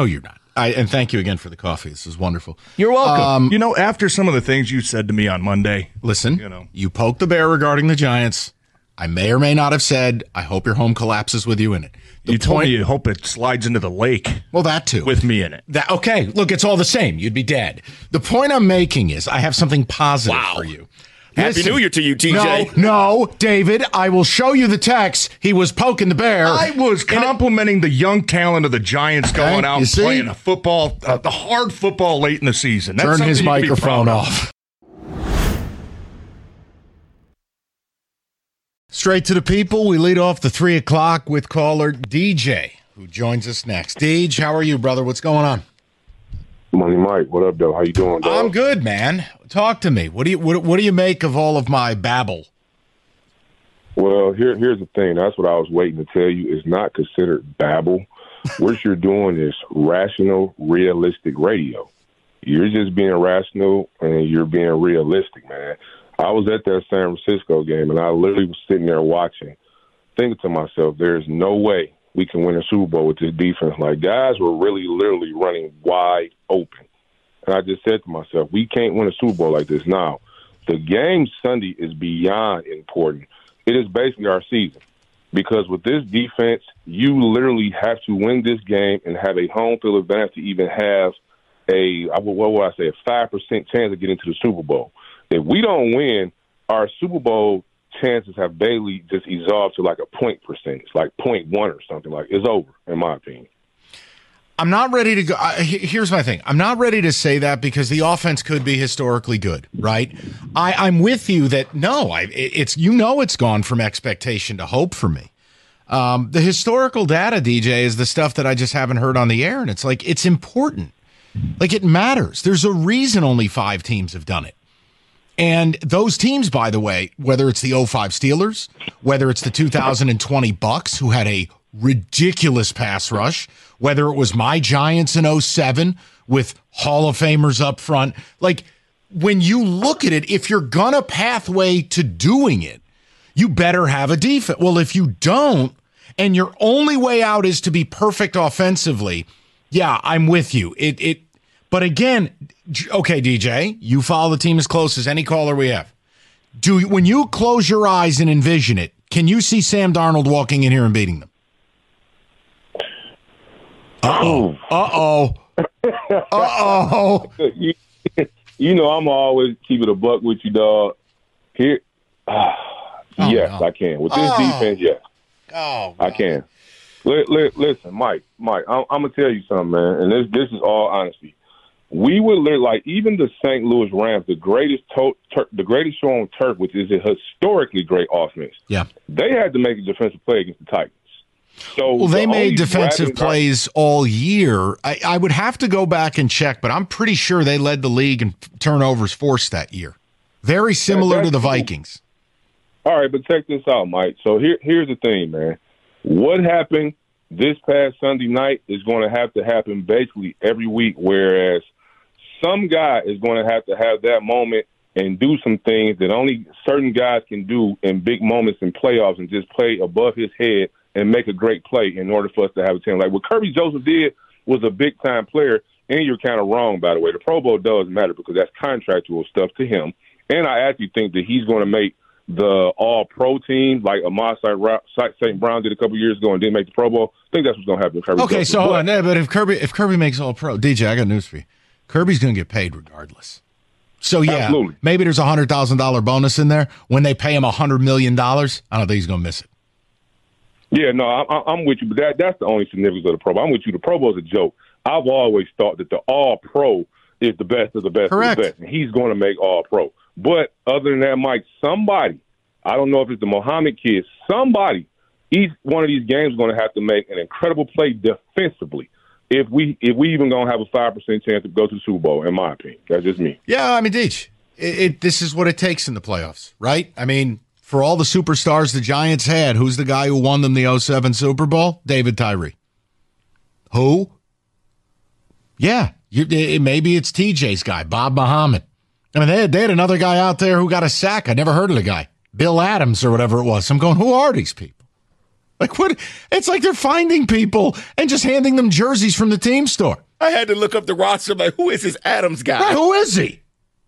I, and thank you again for the coffee. This is wonderful. You're welcome. Um, you know, after some of the things you said to me on Monday, listen, you know, you poked the bear regarding the Giants. I may or may not have said, I hope your home collapses with you in it. The you told point, me you hope it slides into the lake. Well, that too. With me in it. That okay, look, it's all the same. You'd be dead. The point I'm making is I have something positive wow. for you. Happy Listen, New Year to you, T J. No, no, David, I will show you the text. He was poking the bear. I was complimenting the young talent of the Giants going Okay, out you and see? playing a football, uh, the hard football late in the season. That's Turn his something you can be microphone proud of. off. Straight to the people. We lead off the three o'clock with caller D J, who joins us next. Deej, how are you, brother? What's going on? Money Mike, what up, though? How you doing, dog? I'm good, man. Talk to me. What do you what, what do you make of all of my babble? Well, here here's the thing. That's what I was waiting to tell you. It's not considered babble. What you're doing is rational, realistic radio. You're just being rational and you're being realistic, man. I was at that San Francisco game, and I literally was sitting there watching, thinking to myself, there's no way we can win a Super Bowl with this defense. Like, guys were really literally running wide open. And I just said to myself, we can't win a Super Bowl like this. Now, the game Sunday is beyond important. It is basically our season. Because with this defense, you literally have to win this game and have a home field advantage to even have a, what would I say, a five percent chance of getting to the Super Bowl. If we don't win, our Super Bowl chances have barely just evolved to like a point percentage, like point one or something. Like, it's over, in my opinion. I'm not ready to go. I, here's my thing. I'm not ready to say that because the offense could be historically good, right? I, I'm with you that no, I, it's you know it's gone from expectation to hope for me. Um, the historical data, D J, is the stuff that I just haven't heard on the air, and it's like it's important, like it matters. There's a reason only five teams have done it. And those teams, by the way, whether it's the oh five Steelers, whether it's the two thousand twenty Bucks, who had a ridiculous pass rush, whether it was my Giants in oh seven with Hall of Famers up front, like when you look at it, if you're gonna pathway to doing it, you better have a defense. Well, if you don't, and your only way out is to be perfect offensively, yeah, I'm with you. It it But again, okay, D J, you follow the team as close as any caller we have. Do when you close your eyes and envision it, can you see Sam Darnold walking in here and beating them? Uh-oh. Uh-oh. Uh-oh. you, you know I'm always keep it a buck with you, dog. Here, uh, oh, yes, no. I can. With this oh. defense, yes. Oh, I can. Li- li- listen, Mike, Mike, I'm, I'm going to tell you something, man, and this this is all honesty. We would live like even the Saint Louis Rams, the greatest to- tur- the greatest show on turf, which is a historically great offense. Yeah, they had to make a defensive play against the Titans. So well, they the made defensive guy- plays all year. I, I would have to go back and check, but I'm pretty sure they led the league in turnovers forced that year. Very similar that, to the Vikings. All right, but check this out, Mike. So here, here's the thing, man. What happened this past Sunday night is going to have to happen basically every week, whereas some guy is going to have to have that moment and do some things that only certain guys can do in big moments in playoffs and just play above his head and make a great play in order for us to have a team. Like what Kirby Joseph did was a big-time player, and you're kind of wrong, by the way. The Pro Bowl does matter because that's contractual stuff to him. And I actually think that he's going to make the all-pro team, like Amon Saint Brown did a couple years ago and didn't make the Pro Bowl. I think that's what's going to happen with Kirby Okay, Joseph. so hold on. Yeah, but if Kirby if Kirby makes all-pro, D J, I got news for you. Kirby's going to get paid regardless. So, yeah, Absolutely. maybe there's a one hundred thousand dollars bonus in there. When they pay him one hundred million dollars, I don't think he's going to miss it. Yeah, no, I, I'm with you, but that, that's the only significance of the Pro Bowl. I'm with you. The Pro Bowl is a joke. I've always thought that the All-Pro is the best of the best Correct. of the best, and he's going to make All-Pro. But other than that, Mike, somebody, I don't know if it's the Muhammad kid, somebody, each one of these games is going to have to make an incredible play defensively if we if we even going to have a five percent chance to go to the Super Bowl, in my opinion. That's just me. Yeah, I mean, Deej, it, it, this is what it takes in the playoffs, right? I mean, for all the superstars the Giants had, who's the guy who won them the oh seven Super Bowl? David Tyree. Who? Yeah, you, it, maybe it's T J's guy, Bob Muhammad. I mean, they had, they had another guy out there who got a sack. I never heard of the guy. Bill Adams or whatever it was. I'm going, who are these people? Like, what? It's like they're finding people and just handing them jerseys from the team store. I had to look up the roster. I'm like, who is this Adams guy? Right, who is he?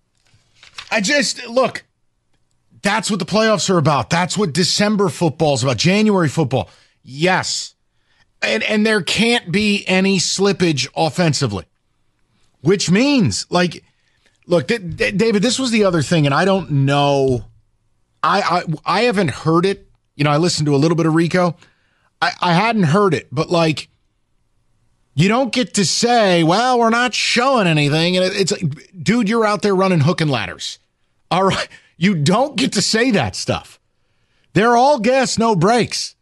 I just, look, that's what the playoffs are about. That's what December football is about, January football. Yes. And and there can't be any slippage offensively, which means, like, look, th- th- David, this was the other thing, and I don't know. I, I I haven't heard it. You know, I listened to a little bit of Rico. I, I hadn't heard it, but, like, you don't get to say, well, we're not showing anything. And it, it's like, dude, you're out there running hook and ladders. All right. You don't get to say that stuff. They're all gas, no brakes.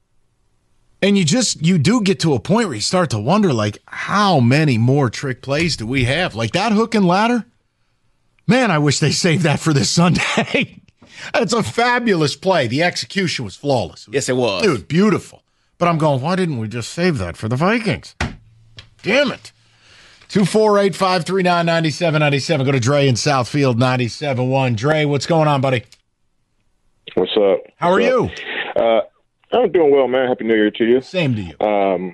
And you just, you do get to a point where you start to wonder, like, how many more trick plays do we have? Like that hook and ladder? Man, I wish they saved that for this Sunday. It's a fabulous play. The execution was flawless. Yes, it was. Dude, beautiful. But I'm going, why didn't we just save that for the Vikings? Damn it. two four eight, five three nine, nine seven nine seven. Go to Dre in Southfield, ninety-seven point one. Dre, what's going on, buddy? What's up? How are you? Uh, I'm doing well, man. Happy New Year to you. Same to you. Um,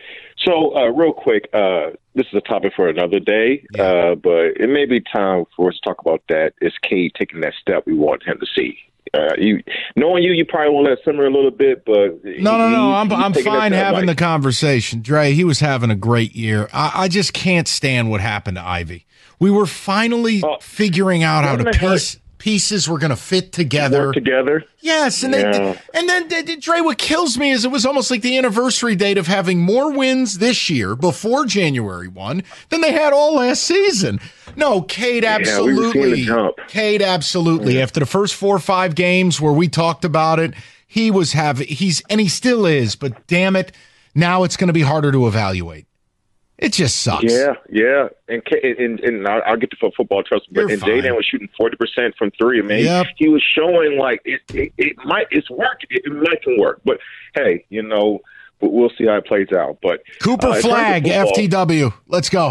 so, uh, real quick, uh, this is a topic for another day, yeah. uh, but it may be time for us to talk about that. Is Cade taking that step we want him to see? Uh, you, knowing you, you probably won't let it simmer a little bit, but no, no, no. I'm I'm fine having the conversation. Dre, he was having a great year. I, I just can't stand what happened to Ivy. We were finally oh, figuring out how to piece pieces were going to fit together. Work together. Yes, and yeah. then and then Dre, what kills me is it was almost like the anniversary date of having more wins this year before January first than they had all last season. No, Cade absolutely. Yeah, we Cade absolutely. Yeah. After the first four or five games where we talked about it, he was having he's and he still is, but damn it, now it's going to be harder to evaluate. It just sucks. Yeah, yeah, and and, and I'll get to football, trust me. But and Jaden was shooting forty percent from three. Man, yep. he was showing like it. It, it might. It's work. It, it might can work. But hey, you know, we'll see how it plays out. But Cooper uh, Flag, football, F T W. Let's go.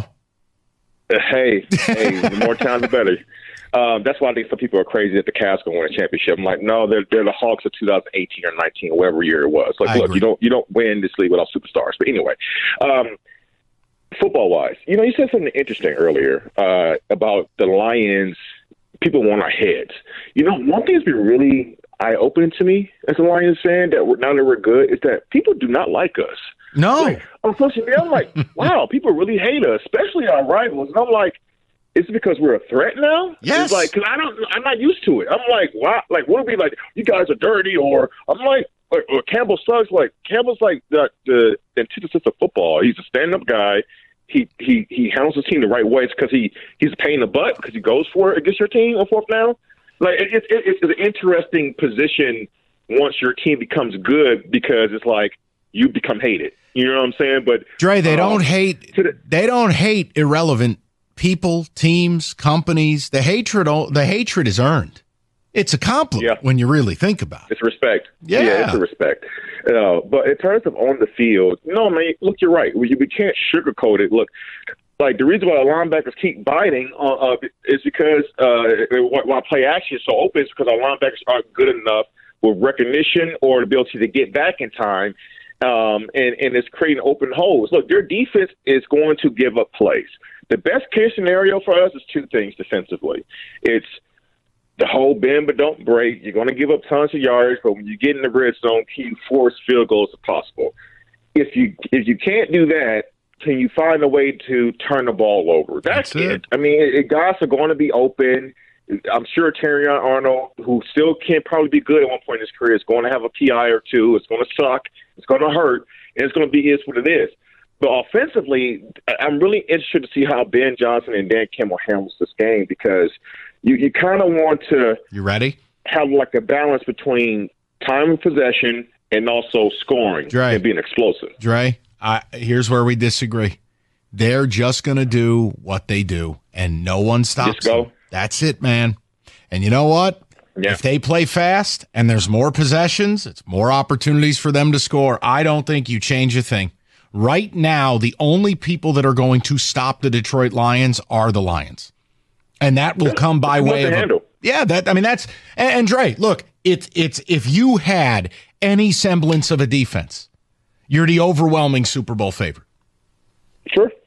Uh, hey, hey, the more time, the better. Um, that's why I think some people are crazy that the Cavs going to win a championship. I'm like, no, they're they're the Hawks of two thousand eighteen or nineteen, or whatever year it was. Like, I look, agree. you don't you don't win this league without superstars. But anyway. Um, Football-wise, you know, you said something interesting earlier uh, about the Lions. People want our heads. You know, one thing that's been really eye-opening to me as a Lions fan, that we're, now that we're good, is that people do not like us. No. Like, on social media, I'm like, wow, people really hate us, especially our rivals. And I'm like, is it because we're a threat now? Yes. It's like, because I don't, I'm not used to it. I'm like, wow, like, what would be like? You guys are dirty, or I'm like, or, or Campbell sucks. Like Campbell's like the, the antithesis of football. He's a stand-up guy. He he he handles his team the right way. It's because he he's a pain in the butt because he goes for it against your team on fourth down. Like it, it, it, it's an interesting position once your team becomes good because it's like you become hated. You know what I'm saying? But Dre, they um, don't hate. The, they don't hate irrelevant people, teams, companies. The hatred the hatred is earned. It's a compliment yeah. when you really think about it. It's respect. Yeah, yeah it's a respect. Uh, but in terms of on the field, no, man, look, you're right. We, we can't sugarcoat it. Look, like the reason why the linebackers keep biting uh, uh, is because uh, why play action is so open is because our linebackers aren't good enough with recognition or the ability to get back in time, um, and, and it's creating open holes. Look, their defense is going to give up plays. The best case scenario for us is two things defensively. It's the whole bend but don't break. You're going to give up tons of yards, but when you get in the red zone, can you force field goals if possible? If you if you can't do that, can you find a way to turn the ball over? That's, That's it. it. I mean, it, guys are going to be open. I'm sure Terrion Arnold, who still can probably be good at one point in his career, is going to have a P I or two. It's going to suck. It's going to hurt. And it's going to be is what it is. But offensively, I'm really interested to see how Ben Johnson and Dan Campbell handles this game because you, you kind of want to you ready? have like a balance between time of possession and also scoring Dre, and being explosive. Dre, I, here's where we disagree. They're just going to do what they do, and no one stops Just go. them. That's it, man. And you know what? Yeah. If they play fast and there's more possessions, it's more opportunities for them to score. I don't think you change a thing. Right now, the only people that are going to stop the Detroit Lions are the Lions. And that will come by way of a, yeah, that I mean that's and, and Dre, look, it's it's if you had any semblance of a defense, you're the overwhelming Super Bowl favorite. Sure.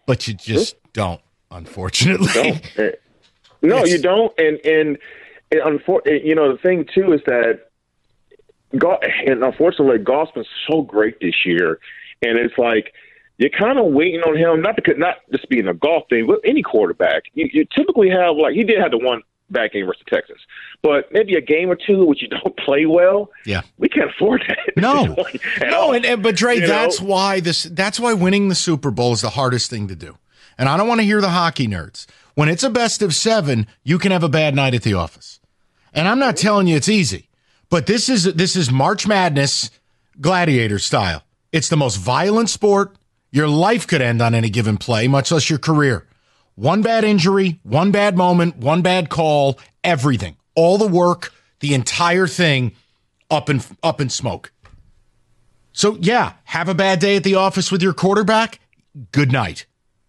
but you just don't, unfortunately. Don't. No, it's, you don't. And and, and unfor- you know, the thing too is that, golf, and unfortunately, golf's been so great this year, and it's like you're kind of waiting on him. Not because not just being a golf thing, but any quarterback. You, you typically have like he did have the one bad game versus Texas, but maybe a game or two which you don't play well. Yeah, we can't afford that. No, no, and, and but Dre, you that's know? why this. That's why winning the Super Bowl is the hardest thing to do. And I don't want to hear the hockey nerds. When it's a best of seven, you can have a bad night at the office. And I'm not telling you it's easy, but this is this is March Madness gladiator style. It's the most violent sport. Your life could end on any given play, much less your career. One bad injury, one bad moment, one bad call, everything. All the work, the entire thing up in up in smoke. So yeah, have a bad day at the office with your quarterback. Good night.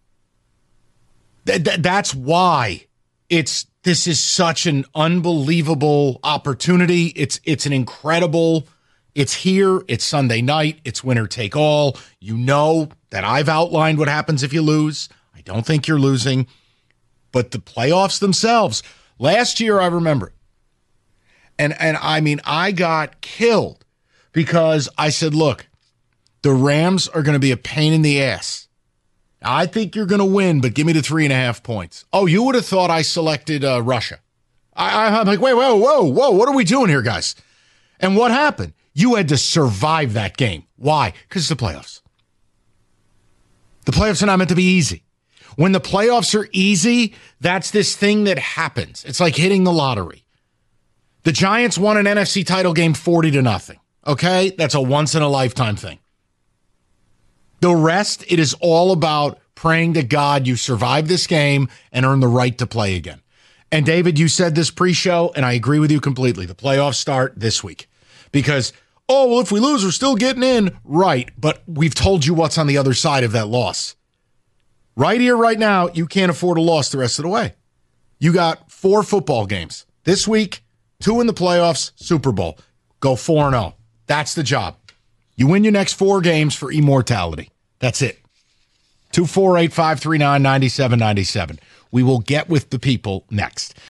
Th- th- that's why it's this is such an unbelievable opportunity. It's it's an incredible. It's here. It's Sunday night. It's winner take all. You know that I've outlined what happens if you lose. I don't think you're losing, but the playoffs themselves. Last year, I remember, and and I mean, I got killed because I said, "Look, the Rams are going to be a pain in the ass. I think you're going to win, but give me the three and a half points." Oh, you would have thought I selected uh, Russia. I, I'm like, wait, whoa, whoa, whoa, what are we doing here, guys? And what happened? You had to survive that game. Why? Because it's the playoffs. The playoffs are not meant to be easy. When the playoffs are easy, that's this thing that happens. It's like hitting the lottery. The Giants won an N F C title game forty to nothing. Okay? That's a once in a lifetime thing. The rest, it is all about praying to God you survive this game and earn the right to play again. And David, you said this pre-show, and I agree with you completely. The playoffs start this week. Because, oh, well, if we lose, we're still getting in. Right, but we've told you what's on the other side of that loss. Right here, right now, you can't afford a loss the rest of the way. You got four football games. This week, two in the playoffs, Super Bowl. Go four and oh. That's the job. You win your next four games for immortality. That's it. two four eight, five three nine, nine seven nine seven. We will get with the people next.